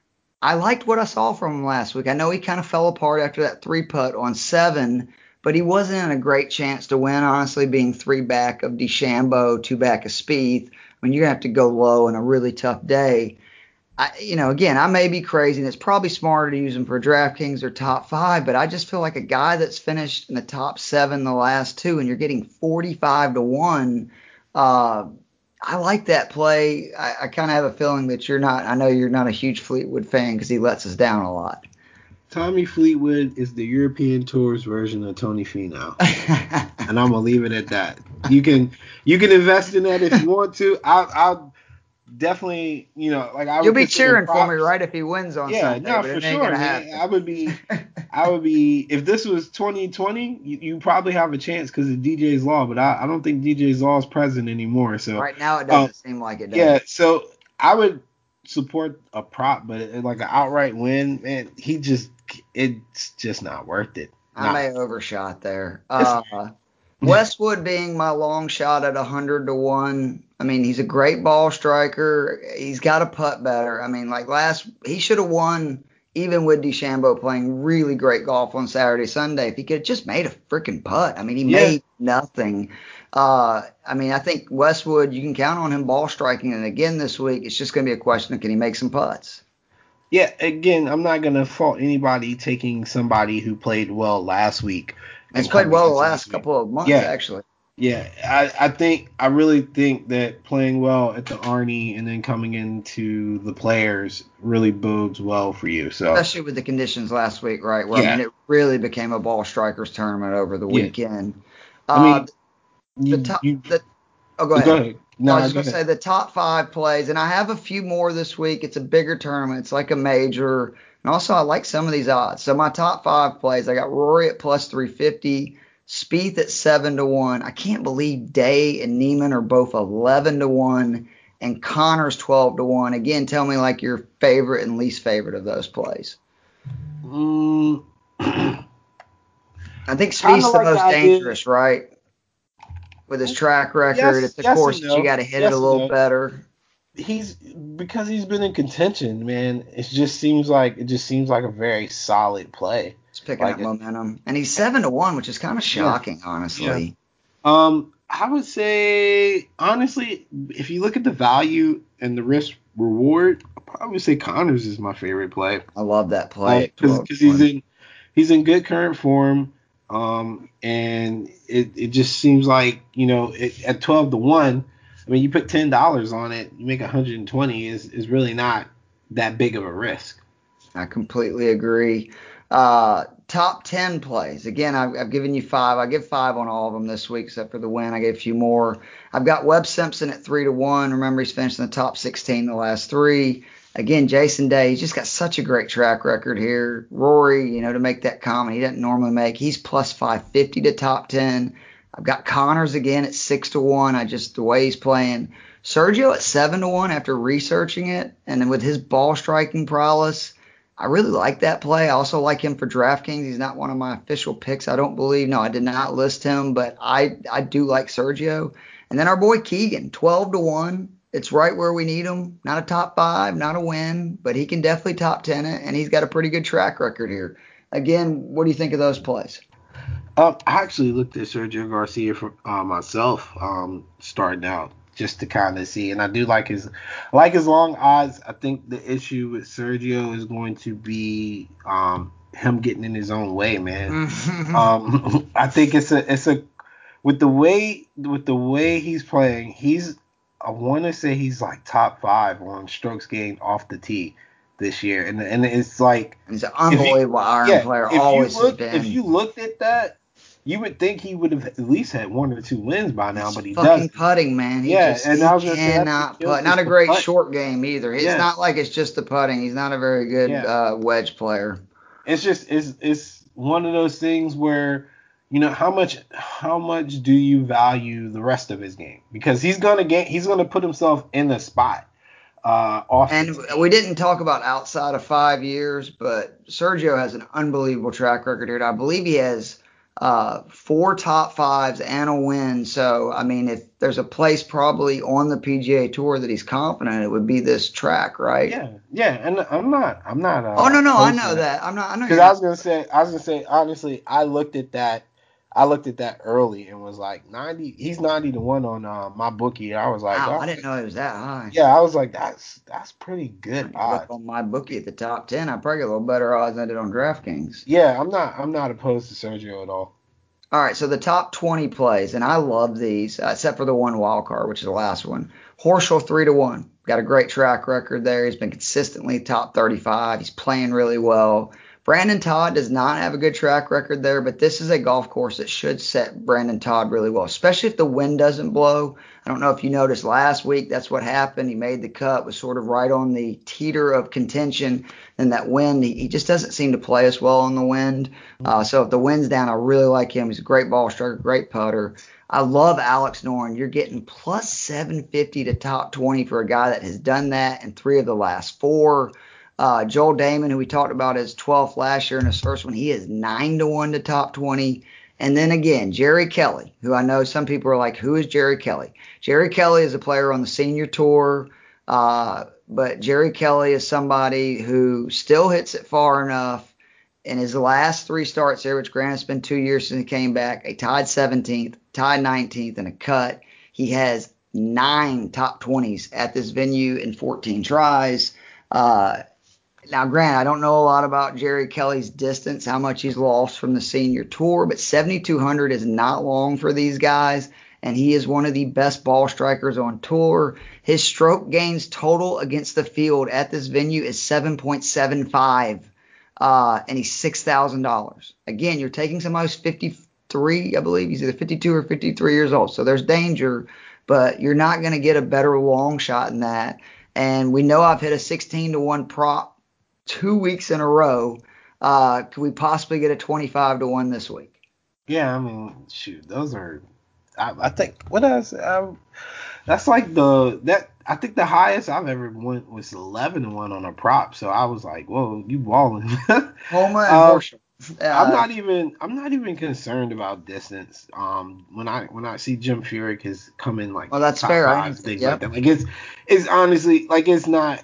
I liked what I saw from him last week. I know he kind of fell apart after that three putt on seven, but he wasn't in a great chance to win, honestly, being three back of DeChambeau, two back of Spieth. When you're going to have to go low in a really tough day. I, you know, again, I may be crazy, and it's probably smarter to use him for DraftKings or top five, but I just feel like a guy that's finished in the top seven the last two, and you're getting forty-five to one. Uh, I like that play. I, I kind of have a feeling that you're not. I know you're not a huge Fleetwood fan because he lets us down a lot. Tommy Fleetwood is the European Tour's version of Tony Finau, and I'm gonna leave it at that. You can you can invest in that if you want to. I'll, I'll definitely, you know, like I would. You'll be consider cheering props. for me, right, if he wins on Yeah, Sunday. no, but for it ain't sure, gonna man. happen. I would be, I would be. If this was twenty twenty, you, you probably have a chance because of D J's Law, but I, I don't think D J's Law is present anymore. So Right now, it doesn't um, seem like it does. yeah, so I would support a prop, but it, like an outright win, man, he just it's just not worth it. I Not- may have overshot there. Uh, Westwood being my long shot at one hundred to one. I mean, he's a great ball striker. He's got to putt better. I mean, like last, he should have won even with DeChambeau playing really great golf on Saturday, Sunday. If he could have just made a freaking putt. I mean, he Yeah. made nothing. Uh, I mean, I think Westwood, you can count on him ball striking. And again this week, it's just going to be a question of can he make some putts? Yeah, again, I'm not gonna fault anybody taking somebody who played well last week. He's and played coming well the into last this week. couple of months, Yeah. actually. Yeah, I, I think I really think that playing well at the Arnie and then coming into the Players really bodes well for you. So Especially with the conditions last week, right? Where, Yeah. I mean, it really became a ball strikers tournament over the Yeah. weekend. I Uh, mean, you, the top, you the, oh, go ahead. go ahead. No, No, I was go just going to ahead. say the top five plays, and I have a few more this week. It's a bigger tournament. It's like a major. And also, I like some of these odds. So my top five plays, I got Rory at plus three fifty, Spieth at seven to one. I can't believe Day and Neiman are both eleven to one, and Connor's twelve to one. Again, tell me like your favorite and least favorite of those plays. Mm, I think Kinda Spieth's the like most the idea- dangerous, right? With his track record, Yes, it's a yes course and that you no. got to hit Yes it a and little no. better. he's because he's been in contention, man. It just seems like it just seems like a very solid play. It's picking Like up it- momentum, and he's seven to one, which is kind of shocking, honestly. Um, I would say honestly, if you look at the value and the risk reward, I'd probably say Connors is my favorite play. I love that play. at Because twelve to he's one. in he's in good current form. Um, and it, it just seems like, you know, it, at twelve to one, I mean, you put ten dollars on it, you make one hundred twenty is is really not that big of a risk. I completely agree. Uh, top ten plays. Again, I've, I've given you five. I give five on all of them this week, except for the win. I gave a few more. I've got Webb Simpson at three to one. Remember, he's finished in the top sixteen the last three. Again, Jason Day, he's just got such a great track record here. Rory, you know, to make that comment he doesn't normally make, he's plus five fifty to top ten. I've got Connors again at six to one. I just, the way he's playing. Sergio at seven to one after researching it. And then with his ball striking prowess, I really like that play. I also like him for DraftKings. He's not one of my official picks, I don't believe. No, I did not list him, but I, I do like Sergio. And then our boy Keegan, twelve to one. It's right where we need him. Not a top five, not a win, but he can definitely top ten it, and he's got a pretty good track record here. Again, what do you think of those plays? Um, I actually looked at Sergio Garcia for uh, myself, um, starting out just to kind of see, and I do like his, I like his long odds. I think the issue with Sergio is going to be um, him getting in his own way, man. um, I think it's a, it's a, with the way, with the way he's playing, he's, I want to say he's like top five on strokes gained off the tee this year, and and it's like He's an unbelievable iron yeah, player. if Always you look, has been. if you looked at that, you would think he would have at least had one or two wins by now, It's but he fucking doesn't. putting, man. He Yeah, just and he I was gonna say that's what cannot kills putt. us, Not a the great putt. short game either. It's Yeah. not like it's just the putting. He's not a very good Yeah. uh, wedge player. It's just it's it's one of those things where, you know, how much how much do you value the rest of his game? Because he's gonna get he's gonna put himself in the spot uh off the And tee. we didn't talk about outside of five years, but Sergio has an unbelievable track record here. I believe he has uh, four top fives and a win. So, I mean, if there's a place probably on the P G A Tour that he's confident, it would be this track, right? Yeah, yeah, and I'm not I'm not uh Oh, no, no, I opposed to know that. I'm not. I know Because you're I not. was gonna say, I was gonna say, honestly, I looked at that, I looked at that early and was like, ninety. He's ninety to one on uh, my bookie. I was like, Wow, all I didn't right. know it was that high. Yeah, I was like, that's that's pretty I good need to look odds. on my bookie at the top ten. I probably get a little better odds than I did on DraftKings. Yeah, I'm not I'm not opposed to Sergio at all. All right, so the top twenty plays, and I love these, uh, except for the one wild card, which is the last one. Horschel three to one, got a great track record there. He's been consistently top thirty-five. He's playing really well. Brandon Todd does not have a good track record there, but this is a golf course that should set Brandon Todd really well, especially if the wind doesn't blow. I don't know if you noticed last week, that's what happened. He made the cut, was sort of right on the teeter of contention. And that wind, he, he just doesn't seem to play as well on the wind. Uh, so if the wind's down, I really like him. He's a great ball striker, great putter. I love Alex Noren. You're getting plus seven fifty to top twenty for a guy that has done that in three of the last four. Uh, Joel Damon, who we talked about as twelfth last year in his first one, he is nine to one to top twenty. And then again, Jerry Kelly, who I know some people are like, who is Jerry Kelly? Jerry Kelly is a player on the senior tour, uh, but Jerry Kelly is somebody who still hits it far enough. In his last three starts there, which granted it's been two years since he came back, a tied seventeenth, tied nineteenth, and a cut. He has nine top twenties at this venue in fourteen tries. Uh, Now, granted, I don't know a lot about Jerry Kelly's distance, how much he's lost from the senior tour, but seventy-two hundred is not long for these guys, and he is one of the best ball strikers on tour. His stroke gains total against the field at this venue is seven point seven five, uh, and he's six thousand dollars. Again, you're taking somebody who's fifty-three, I believe. He's either fifty-two or fifty-three years old, so there's danger, but you're not going to get a better long shot than that. And we know I've hit a sixteen to one prop two weeks in a row. Uh, could we possibly get a twenty-five to one this week? Yeah, I mean, shoot, those are. I, I think what else? I, that's like the that I think the highest I've ever went was eleven to one on a prop. So I was like, whoa, you balling. Homa and uh, Horschel. Uh, I'm not even I'm not even concerned about distance. Um, when I when I see Jim Furyk has come in like well, that's top fair. I fives, understand. things Yep. like that. Like it's it's honestly like it's not.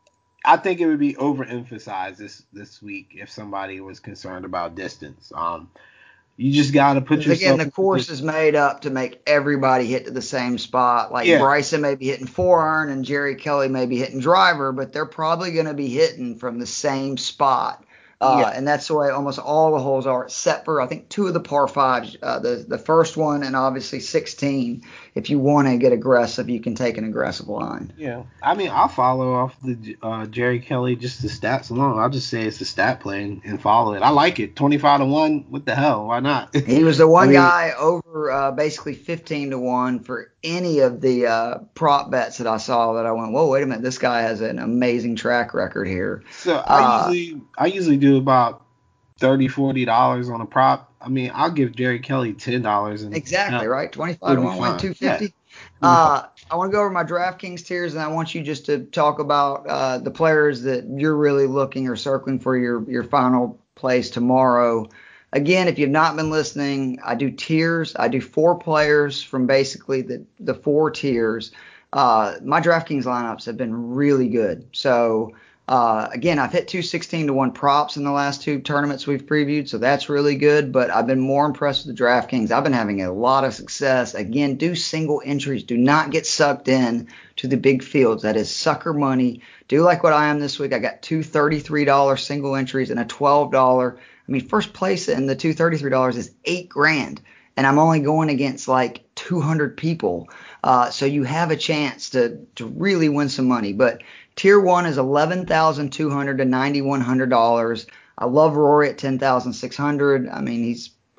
I think it would be overemphasized this this week if somebody was concerned about distance. Um, you just got to put Because again, yourself. the course is made up to make everybody hit to the same spot. Like Yeah. Bryson may be hitting four iron and Jerry Kelly may be hitting driver, but they're probably going to be hitting from the same spot. Uh, Yeah. And that's the way almost all the holes are, except for I think two of the par fives. Uh, the the first one and obviously sixteen. If you want to get aggressive, you can take an aggressive line. Yeah, I mean, I'll follow off the uh, Jerry Kelly just the stats alone. I'll just say it's a stat play and, and follow it. I like it. twenty-five to one. What the hell? Why not? He was the one I mean, guy over uh, basically fifteen to one for any of the uh, prop bets that I saw that I went, whoa, wait a minute, this guy has an amazing track record here. So I Uh, usually I usually do about thirty, forty dollars on a prop. I mean, I'll give Jerry Kelly ten dollars and Exactly, hell, right? twenty-five he'll to be one win fine. two Yeah, fifty. he'll be fine. Uh, I want to go over my DraftKings tiers, and I want you just to talk about uh, the players that you're really looking or circling for your, your final place tomorrow. Again, if you've not been listening, I do tiers. I do four players from basically the, the four tiers. Uh, my DraftKings lineups have been really good. So, uh, again, I've hit two sixteen to one props in the last two tournaments we've previewed, so that's really good. But I've been more impressed with the DraftKings. I've been having a lot of success. Again, do single entries. Do not get sucked in to the big fields. That is sucker money. Do like what I am this week. I got two thirty-three dollars single entries and a twelve dollars. I mean, first place in the two thirty-three dollars is eight grand, and I'm only going against like two hundred people. Uh, so you have a chance to to really win some money. But tier one is eleven thousand two hundred dollars to nine thousand one hundred dollars. I love Rory at ten thousand six hundred dollars. I mean, he's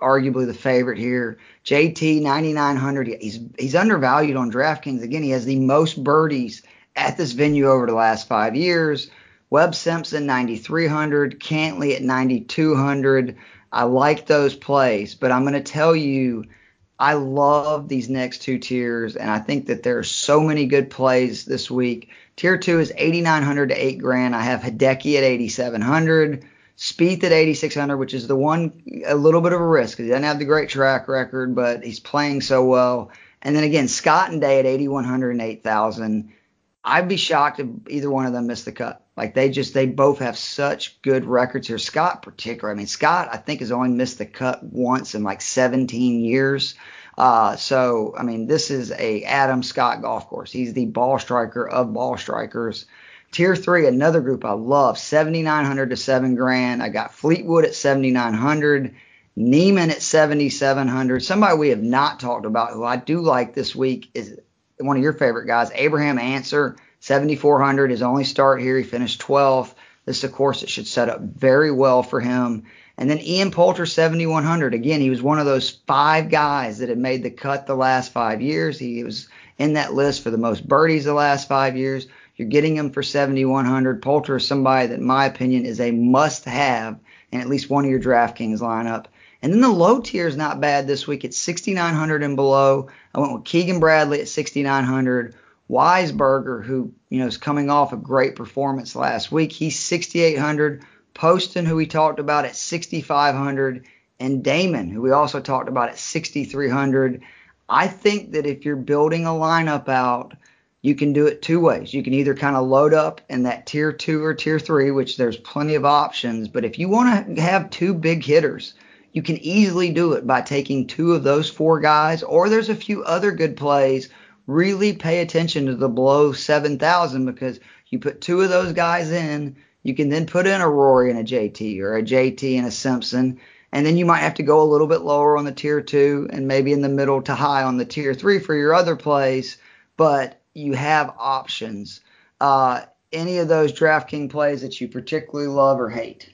arguably the favorite here. J T, ninety-nine hundred. He's he's undervalued on DraftKings. Again, he has the most birdies at this venue over the last five years. Webb Simpson, ninety-three hundred. Cantley at ninety-two hundred. I like those plays, but I'm going to tell you, I love these next two tiers, and I think that there are so many good plays this week. Tier two is eighty-nine hundred to eight grand. I have Hideki at eighty-seven hundred. Spieth at eighty-six hundred, which is the one a little bit of a risk because he doesn't have the great track record, but he's playing so well. And then again, Scott and Day at eighty-one hundred and eight thousand. I'd be shocked if either one of them missed the cut. Like they just, they both have such good records here. Scott particular. I mean, Scott, I think has only missed the cut once in like seventeen years. Uh, so, I mean, this is a Adam Scott golf course. He's the ball striker of ball strikers. Tier three, another group I love, seventy-nine hundred to seven grand. I got Fleetwood at seventy-nine hundred, Neiman at seventy-seven hundred. Somebody we have not talked about who I do like this week is one of your favorite guys, Abraham Answer, seventy-four hundred. His only start here, he finished twelfth. This is a course that should set up very well for him. And then Ian Poulter, seventy-one hundred. Again, he was one of those five guys that had made the cut the last five years. He was in that list for the most birdies the last five years. You're getting him for seventy-one hundred. Poulter is somebody that, in my opinion, is a must-have in at least one of your DraftKings lineup. And then the low tier is not bad this week. It's sixty-nine hundred and below. I went with Keegan Bradley at sixty-nine hundred. Weisberger, who you know is coming off a great performance last week, he's sixty-eight hundred. Poston, who we talked about, at sixty-five hundred. And Damon, who we also talked about, at sixty-three hundred. I think that if you're building a lineup out, you can do it two ways. You can either kind of load up in that tier two or tier three, which there's plenty of options. But if you want to have two big hitters, you can easily do it by taking two of those four guys, or there's a few other good plays. Really pay attention to the below seven thousand because you put two of those guys in, you can then put in a Rory and a J T or a J T and a Simpson, and then you might have to go a little bit lower on the tier two and maybe in the middle to high on the tier three for your other plays, but you have options. Uh, any of those DraftKings plays that you particularly love or hate?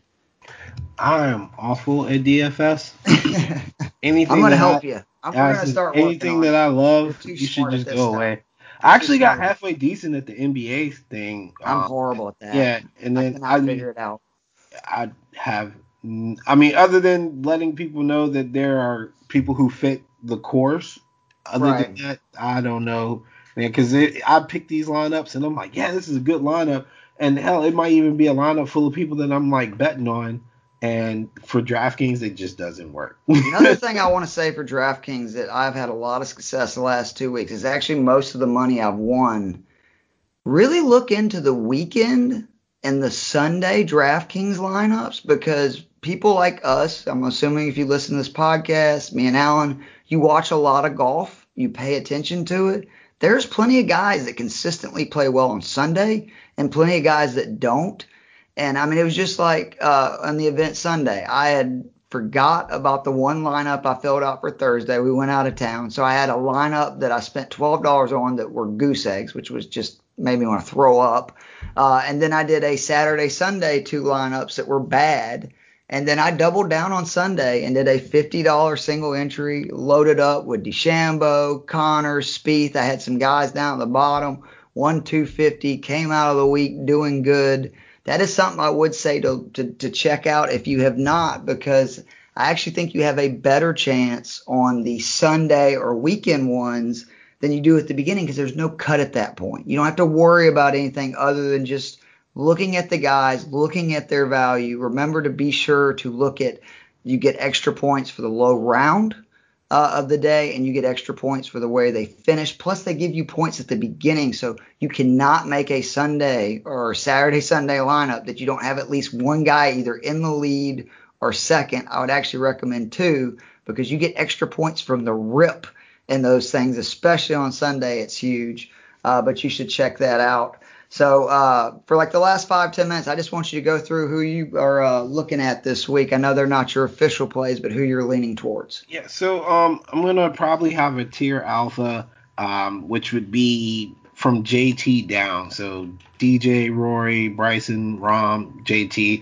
I am awful at D F S. Anything I'm going to help I, you. I'm I going to start anything working that on I love, You're too you should smart at just this go stuff. away. You're I actually too got smart. halfway decent at the N B A thing. I'm um, horrible at that. Yeah, and I then cannot I figure it out. I have, I mean, other than letting people know that there are people who fit the course, other Right. than that, I don't know, man, because I pick these lineups and I'm like, yeah, this is a good lineup. And hell, it might even be a lineup full of people that I'm like betting on. And for DraftKings, it just doesn't work. Another thing I want to say for DraftKings that I've had a lot of success the last two weeks is actually most of the money I've won. Really look into the weekend and the Sunday DraftKings lineups because people like us, I'm assuming if you listen to this podcast, me and Alan, you watch a lot of golf, you pay attention to it. There's plenty of guys that consistently play well on Sunday and plenty of guys that don't. And I mean, it was just like uh, on the event Sunday, I had forgot about the one lineup I filled out for Thursday. We went out of town. So I had a lineup that I spent twelve dollars on that were goose eggs, which was just made me want to throw up. Uh, and then I did a Saturday, Sunday, two lineups that were bad. And then I doubled down on Sunday and did a fifty dollars single entry, loaded up with DeChambeau, Connor, Spieth. I had some guys down at the bottom, won two fifty, came out of the week doing good. That is something I would say to, to, to check out if you have not, because I actually think you have a better chance on the Sunday or weekend ones than you do at the beginning because there's no cut at that point. You don't have to worry about anything other than just looking at the guys, looking at their value. Remember to be sure to look at, you get extra points for the low round uh, of the day, and you get extra points for the way they finish. Plus, they give you points at the beginning, so you cannot make a Sunday or Saturday, Sunday lineup that you don't have at least one guy either in the lead or second. I would actually recommend two because you get extra points from the rip in those things, especially on Sunday. It's huge, uh, but you should check that out. So uh, for like the last five, ten minutes, I just want you to go through who you are uh, looking at this week. I know they're not your official plays, but who you're leaning towards. Yeah, so um, I'm going to probably have a tier alpha, um, which would be from J T down. So D J, Rory, Bryson, Rahm, J T.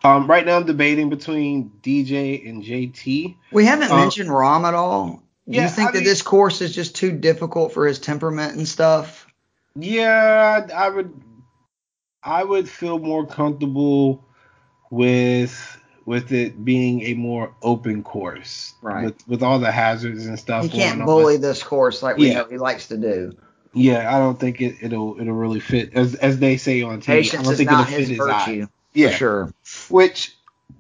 Um, right now I'm debating between D J and J T. We haven't Um, mentioned Rahm at all. Do yeah, you think I that mean, this course is just too difficult for his temperament and stuff? yeah, I would I would feel more comfortable with with it being a more open course Right. with with all the hazards and stuff He going can't on. bully this course like we Yeah, know he likes to do. yeah, I don't think it, it'll it'll really fit as as they say on T V. I Patience don't is think it'll not fit his his eye. virtue, for Yeah, sure. which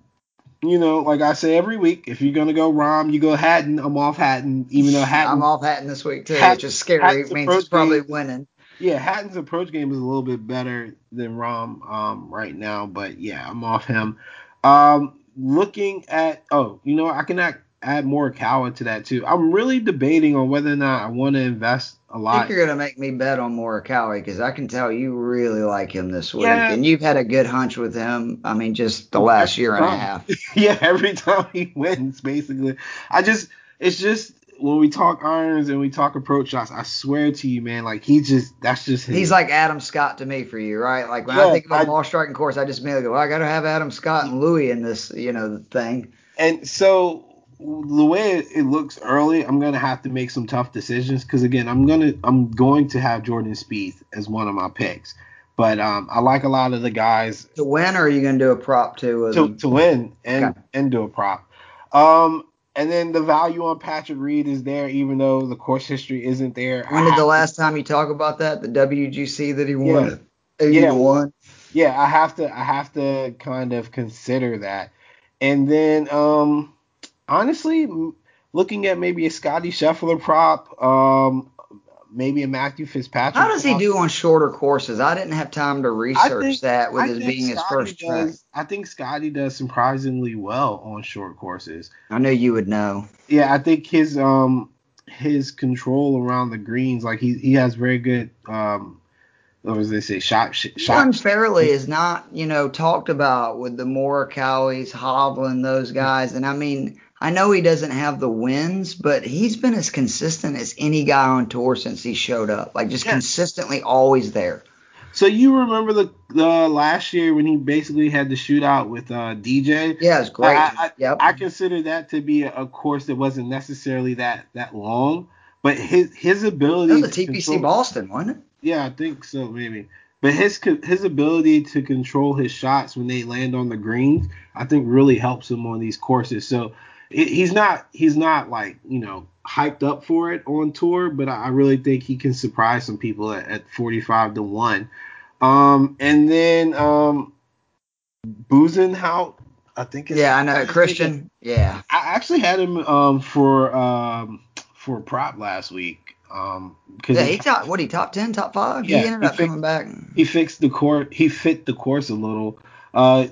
you know, like I say every week, if you're gonna go Rahm, you go Hatton. I'm off Hatton, even though I'm Hatton off Hatton this week too, which is Hatton's, scary. Hatton's It means he's approach probably game. winning. Yeah, Hatton's approach game is a little bit better than Rahm um, right now, but yeah, I'm off him. Um, looking at oh, you know, I can add, add Morikawa to that too. I'm really debating on whether or not I want to invest a I think lot. you're going to make me bet on Morikawa because I can tell you really like him this week. Yeah, And you've had a good hunch with him, I mean, just the last every year and a time. half. Yeah, every time he wins, basically. I just, it's just when we talk irons and we talk approach shots, I swear to you, man, like he just, that's just his. He's like Adam Scott to me for you, right? Like when Yeah, I think of a I- ball striking course, I just immediately go, well, I got to have Adam Scott and Louis in this, you know, thing. And so the way it looks early, I'm gonna have to make some tough decisions because again, I'm gonna I'm going to have Jordan Spieth as one of my picks, but um, I like a lot of the guys To win, or are you going to do a prop too with to him? to win and Okay. and do a prop. Um, and then the value on Patrick Reed is there, even though the course history isn't there. When I did the have last time you talk about that? The W G C that he to, won yeah, at eighty yeah, to one? yeah. I have to I have to kind of consider that, and then um. Honestly, m- looking at maybe a Scotty Scheffler prop, um, maybe a Matthew Fitzpatrick How does he prop. do on shorter courses? I didn't have time to I research think that with I his think being his Scotty first track. does. I think Scotty does surprisingly well on short courses. I knew you would know. Yeah, I think his um his control around the greens, like he he has very good um, what was they say shot sh- He shot. unfairly is not, you know, talked about with the Morikawas, Hovland, those guys. And I mean, I know he doesn't have the wins, but he's been as consistent as any guy on tour since he showed up. Like just Yeah. consistently always there. So you remember the uh, last year when he basically had the shootout with uh, D J? Yeah, it's great. I, I, Yep. I consider that to be a, a course that wasn't necessarily that that long, but his his ability That was a to T P C control, Boston, wasn't it? yeah, I think so maybe. But his co- his ability to control his shots when they land on the greens, I think really helps him on these courses. So it, he's not he's not like you know hyped up for it on tour, but I, I really think he can surprise some people at, at forty-five to one. Um, and then um, Buzenhout, I think is Yeah, I know. Christian. Yeah. I actually had him um for um for a prop last week. Um, because Yeah, he top what he top ten, top five? yeah, He ended he up fixed coming back. he fixed the course. He fit the course a little. Uh,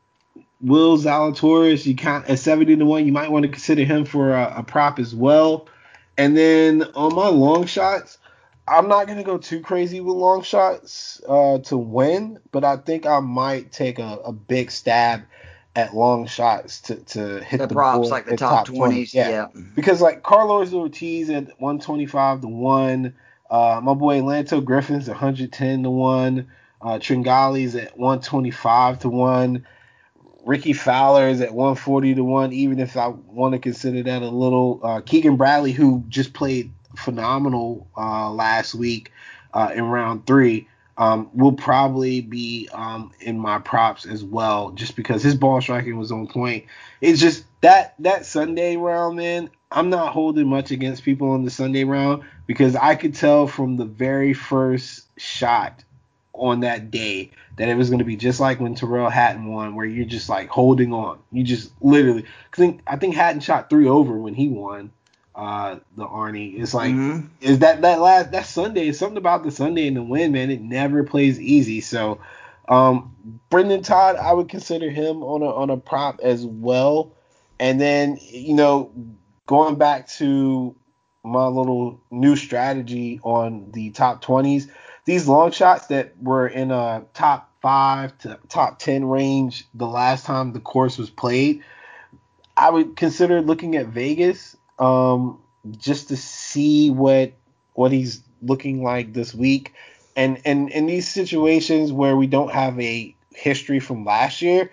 Will Zalatoris, you count at seventy to one. You might want to consider him for a, a prop as well. And then on my long shots, I'm not gonna go too crazy with long shots uh, to win, but I think I might take a, a big stab at long shots to, to hit The the, props board like the at top top twenty. twenties. Yeah, Yeah. because like Carlos Ortiz at one twenty-five to one, uh, my boy Lanto Griffin's one hundred ten to one, uh, Tringali's at one twenty-five to one. Ricky Fowler is at one forty to one, even if I want to consider that a little. Uh, Keegan Bradley, who just played phenomenal uh, last week uh, in round three, um, will probably be um, in my props as well, just because his ball striking was on point. It's just that that Sunday round, man. I'm not holding much against people on the Sunday round because I could tell from the very first shot on that day that it was going to be just like when Terrell Hatton won, where you're just like holding on. You just literally, I think I think Hatton shot three over when he won uh, the Arnie. It's like Mm-hmm. is that that last that Sunday? It's something about the Sunday and the win, man. It never plays easy. So um, Brendan Todd, I would consider him on a on a prop as well. And then you know going back to my little new strategy on the top twenties. These long shots that were in a top five to top ten range the last time the course was played, I would consider looking at Vegas um, just to see what what he's looking like this week. And and in these situations where we don't have a history from last year,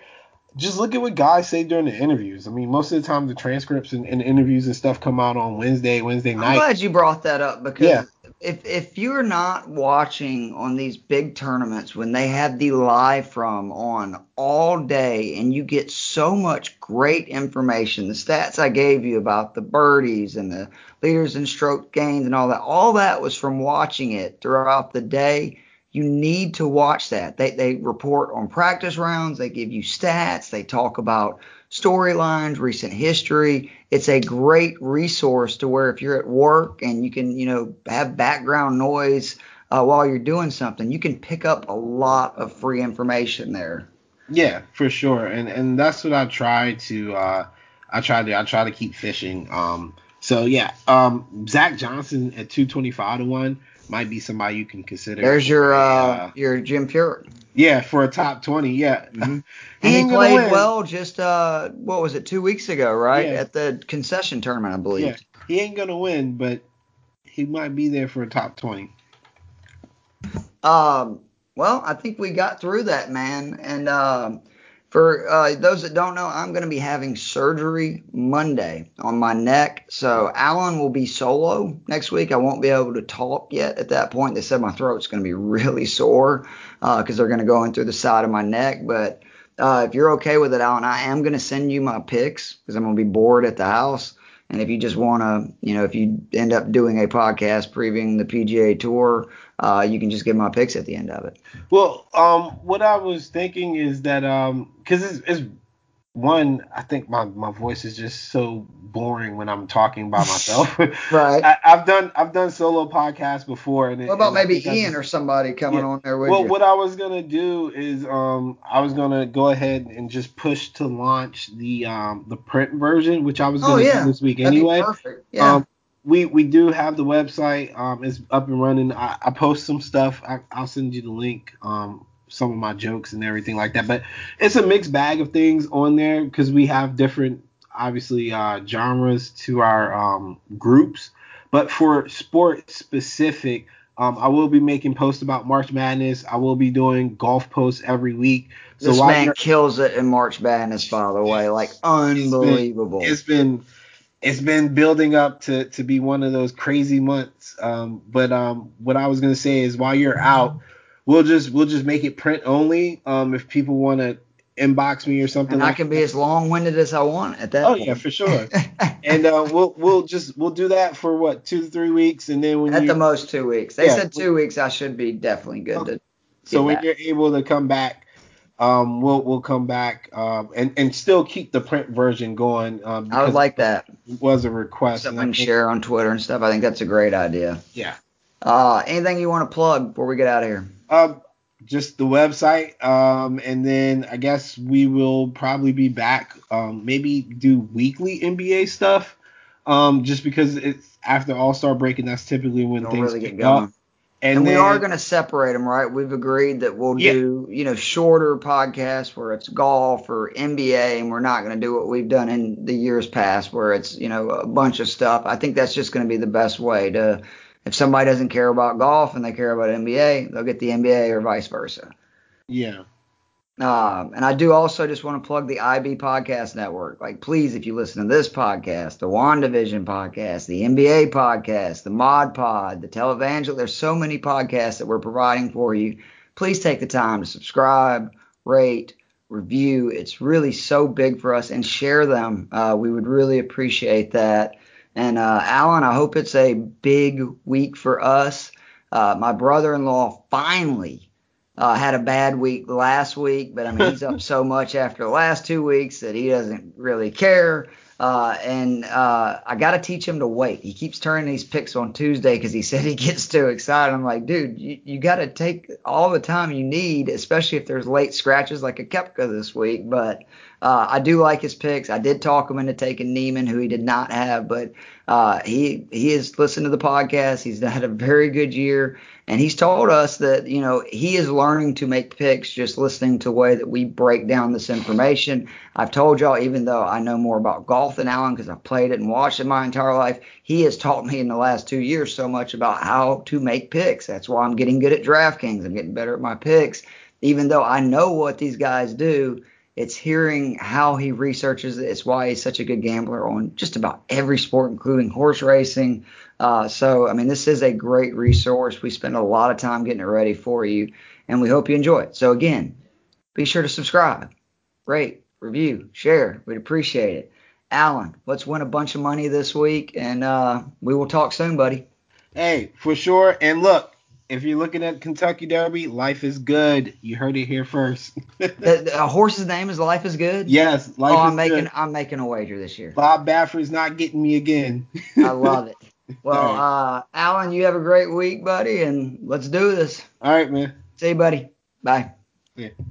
just look at what guys say during the interviews. I mean, most of the time the transcripts and, and interviews and stuff come out on Wednesday, Wednesday I'm night. glad you brought that up because Yeah. if if you're not watching on these big tournaments when they have the live from on all day and you get so much great information, the stats I gave you about the birdies and the leaders in stroke gains and all that, all that was from watching it throughout the day. You need to watch that. They they report on practice rounds. They give you stats. They talk about storylines, recent history. It's a great resource to where if you're at work and you can, you know, have background noise uh, while you're doing something, you can pick up a lot of free information there. Yeah, for sure. And and that's what I try to uh I try to I try to keep fishing. Um so yeah, um Zach Johnson at two twenty-five to one might be somebody you can consider. There's your for a, uh, uh your Jim Furyk. yeah, for a top twenty, yeah. Mm-hmm. he And he ain't gonna played win. well just uh what was it, two weeks ago, right? Yeah. At the concession tournament, I believe. Yeah. He ain't gonna win, but he might be there for a top twenty. Um, well, I think we got through that, man. And um, for uh, those that don't know, I'm going to be having surgery Monday on my neck. So Alan will be solo next week. I won't be able to talk yet at that point. They said my throat's going to be really sore because uh, they're going to go in through the side of my neck. But uh, if you're okay with it, Alan, I am going to send you my picks because I'm going to be bored at the house. And if you just want to, you know, if you end up doing a podcast previewing the P G A Tour, uh, you can just give my picks at the end of it. Well, um, what I was thinking is that um, because it's, it's one, I think my, my voice is just so boring when I'm talking by myself. Right. I, I've done I've done solo podcasts before, and it, What about and I maybe think I Ian just- or somebody coming yeah. on there with Well, you? what I was gonna do is um, I was gonna go ahead and just push to launch the um the print version, which I was Oh gonna yeah, do this week that'd be anyway. perfect. Yeah. Um, we we do have the website. Um, it's up and running. I, I post some stuff. I, I'll send you the link. Um, some of my jokes and everything like that. But it's a mixed bag of things on there because we have different, obviously, uh, genres to our um groups. But for sport specific, um, I will be making posts about March Madness. I will be doing golf posts every week. So this while man you're- kills it in March Madness, by the way, like unbelievable. It's been it's been building up to to be one of those crazy months. Um, but um, what I was gonna say is while you're out, we'll just we'll just make it print only. Um, if people want to inbox me or something and like I can that. be as long-winded as I want at that Oh point. yeah, for sure. And uh, we'll we'll just we'll do that for what two to three weeks, and then when At you the most two weeks. They Yeah. said two weeks. I should be definitely good to. so get when back. you're able to come back, um, we'll we'll come back um, and and still keep the print version going. Um, I would because like that. it was a request. Something and we I can think- share on Twitter and stuff. I think that's a great idea. Yeah. Uh, anything you want to plug before we get out of here? Um, just the website, um, and then I guess we will probably be back. Um, maybe do weekly N B A stuff. Um, just because it's after All Star break, and that's typically when It'll things really get pick going. up. And, And we then, are going to separate them, right? We've agreed that we'll Yeah. do, you know, shorter podcasts where it's golf or N B A, and we're not going to do what we've done in the years past where it's, you know, a bunch of stuff. I think that's just going to be the best way to, if somebody doesn't care about golf and they care about N B A, they'll get the N B A or vice versa. yeah, Um, and I do also just want to plug the I B Podcast Network. Like, please, if you listen to this podcast, the WandaVision podcast, the N B A podcast, the Mod Pod, the Televangel, there's so many podcasts that we're providing for you. Please take the time to subscribe, rate, review. It's really so big for us, and share them. Uh, we would really appreciate that. And uh, Alan, I hope it's a big week for us. Uh, my brother-in-law finally Uh, had a bad week last week, but I mean, he's up so much after the last two weeks that he doesn't really care. Uh, and uh, I got to teach him to wait. He keeps turning these picks on Tuesday because he said he gets too excited. I'm like, dude, you, you got to take all the time you need, especially if there's late scratches like a Koepka this week. But uh, I do like his picks. I did talk him into taking Neiman, who he did not have, but uh, he he has listened to the podcast. He's had a very good year. And he's told us that, you know, he is learning to make picks just listening to the way that we break down this information. I've told y'all, even though I know more about golf than Alan because I've played it and watched it my entire life, he has taught me in the last two years so much about how to make picks. That's why I'm getting good at DraftKings. I'm getting better at my picks. Even though I know what these guys do, It's hearing how he researches it. It's why he's such a good gambler on just about every sport, including horse racing. Uh, so, I mean, this is a great resource. We spend a lot of time getting it ready for you, and we hope you enjoy it. So, again, be sure to subscribe, rate, review, share. We'd appreciate it. Alan, let's win a bunch of money this week, and uh, we will talk soon, buddy. Hey, for sure. And look, if you're looking at Kentucky Derby, life is good. You heard it here first. the, the, a horse's name is Life is Good? Yes, life oh, is I'm making, good. I'm making a wager this year. Bob Baffert's not getting me again. I love it. Well, All right. uh, Alan, you have a great week, buddy, and let's do this. All right, man. See you, buddy. Bye. Yeah.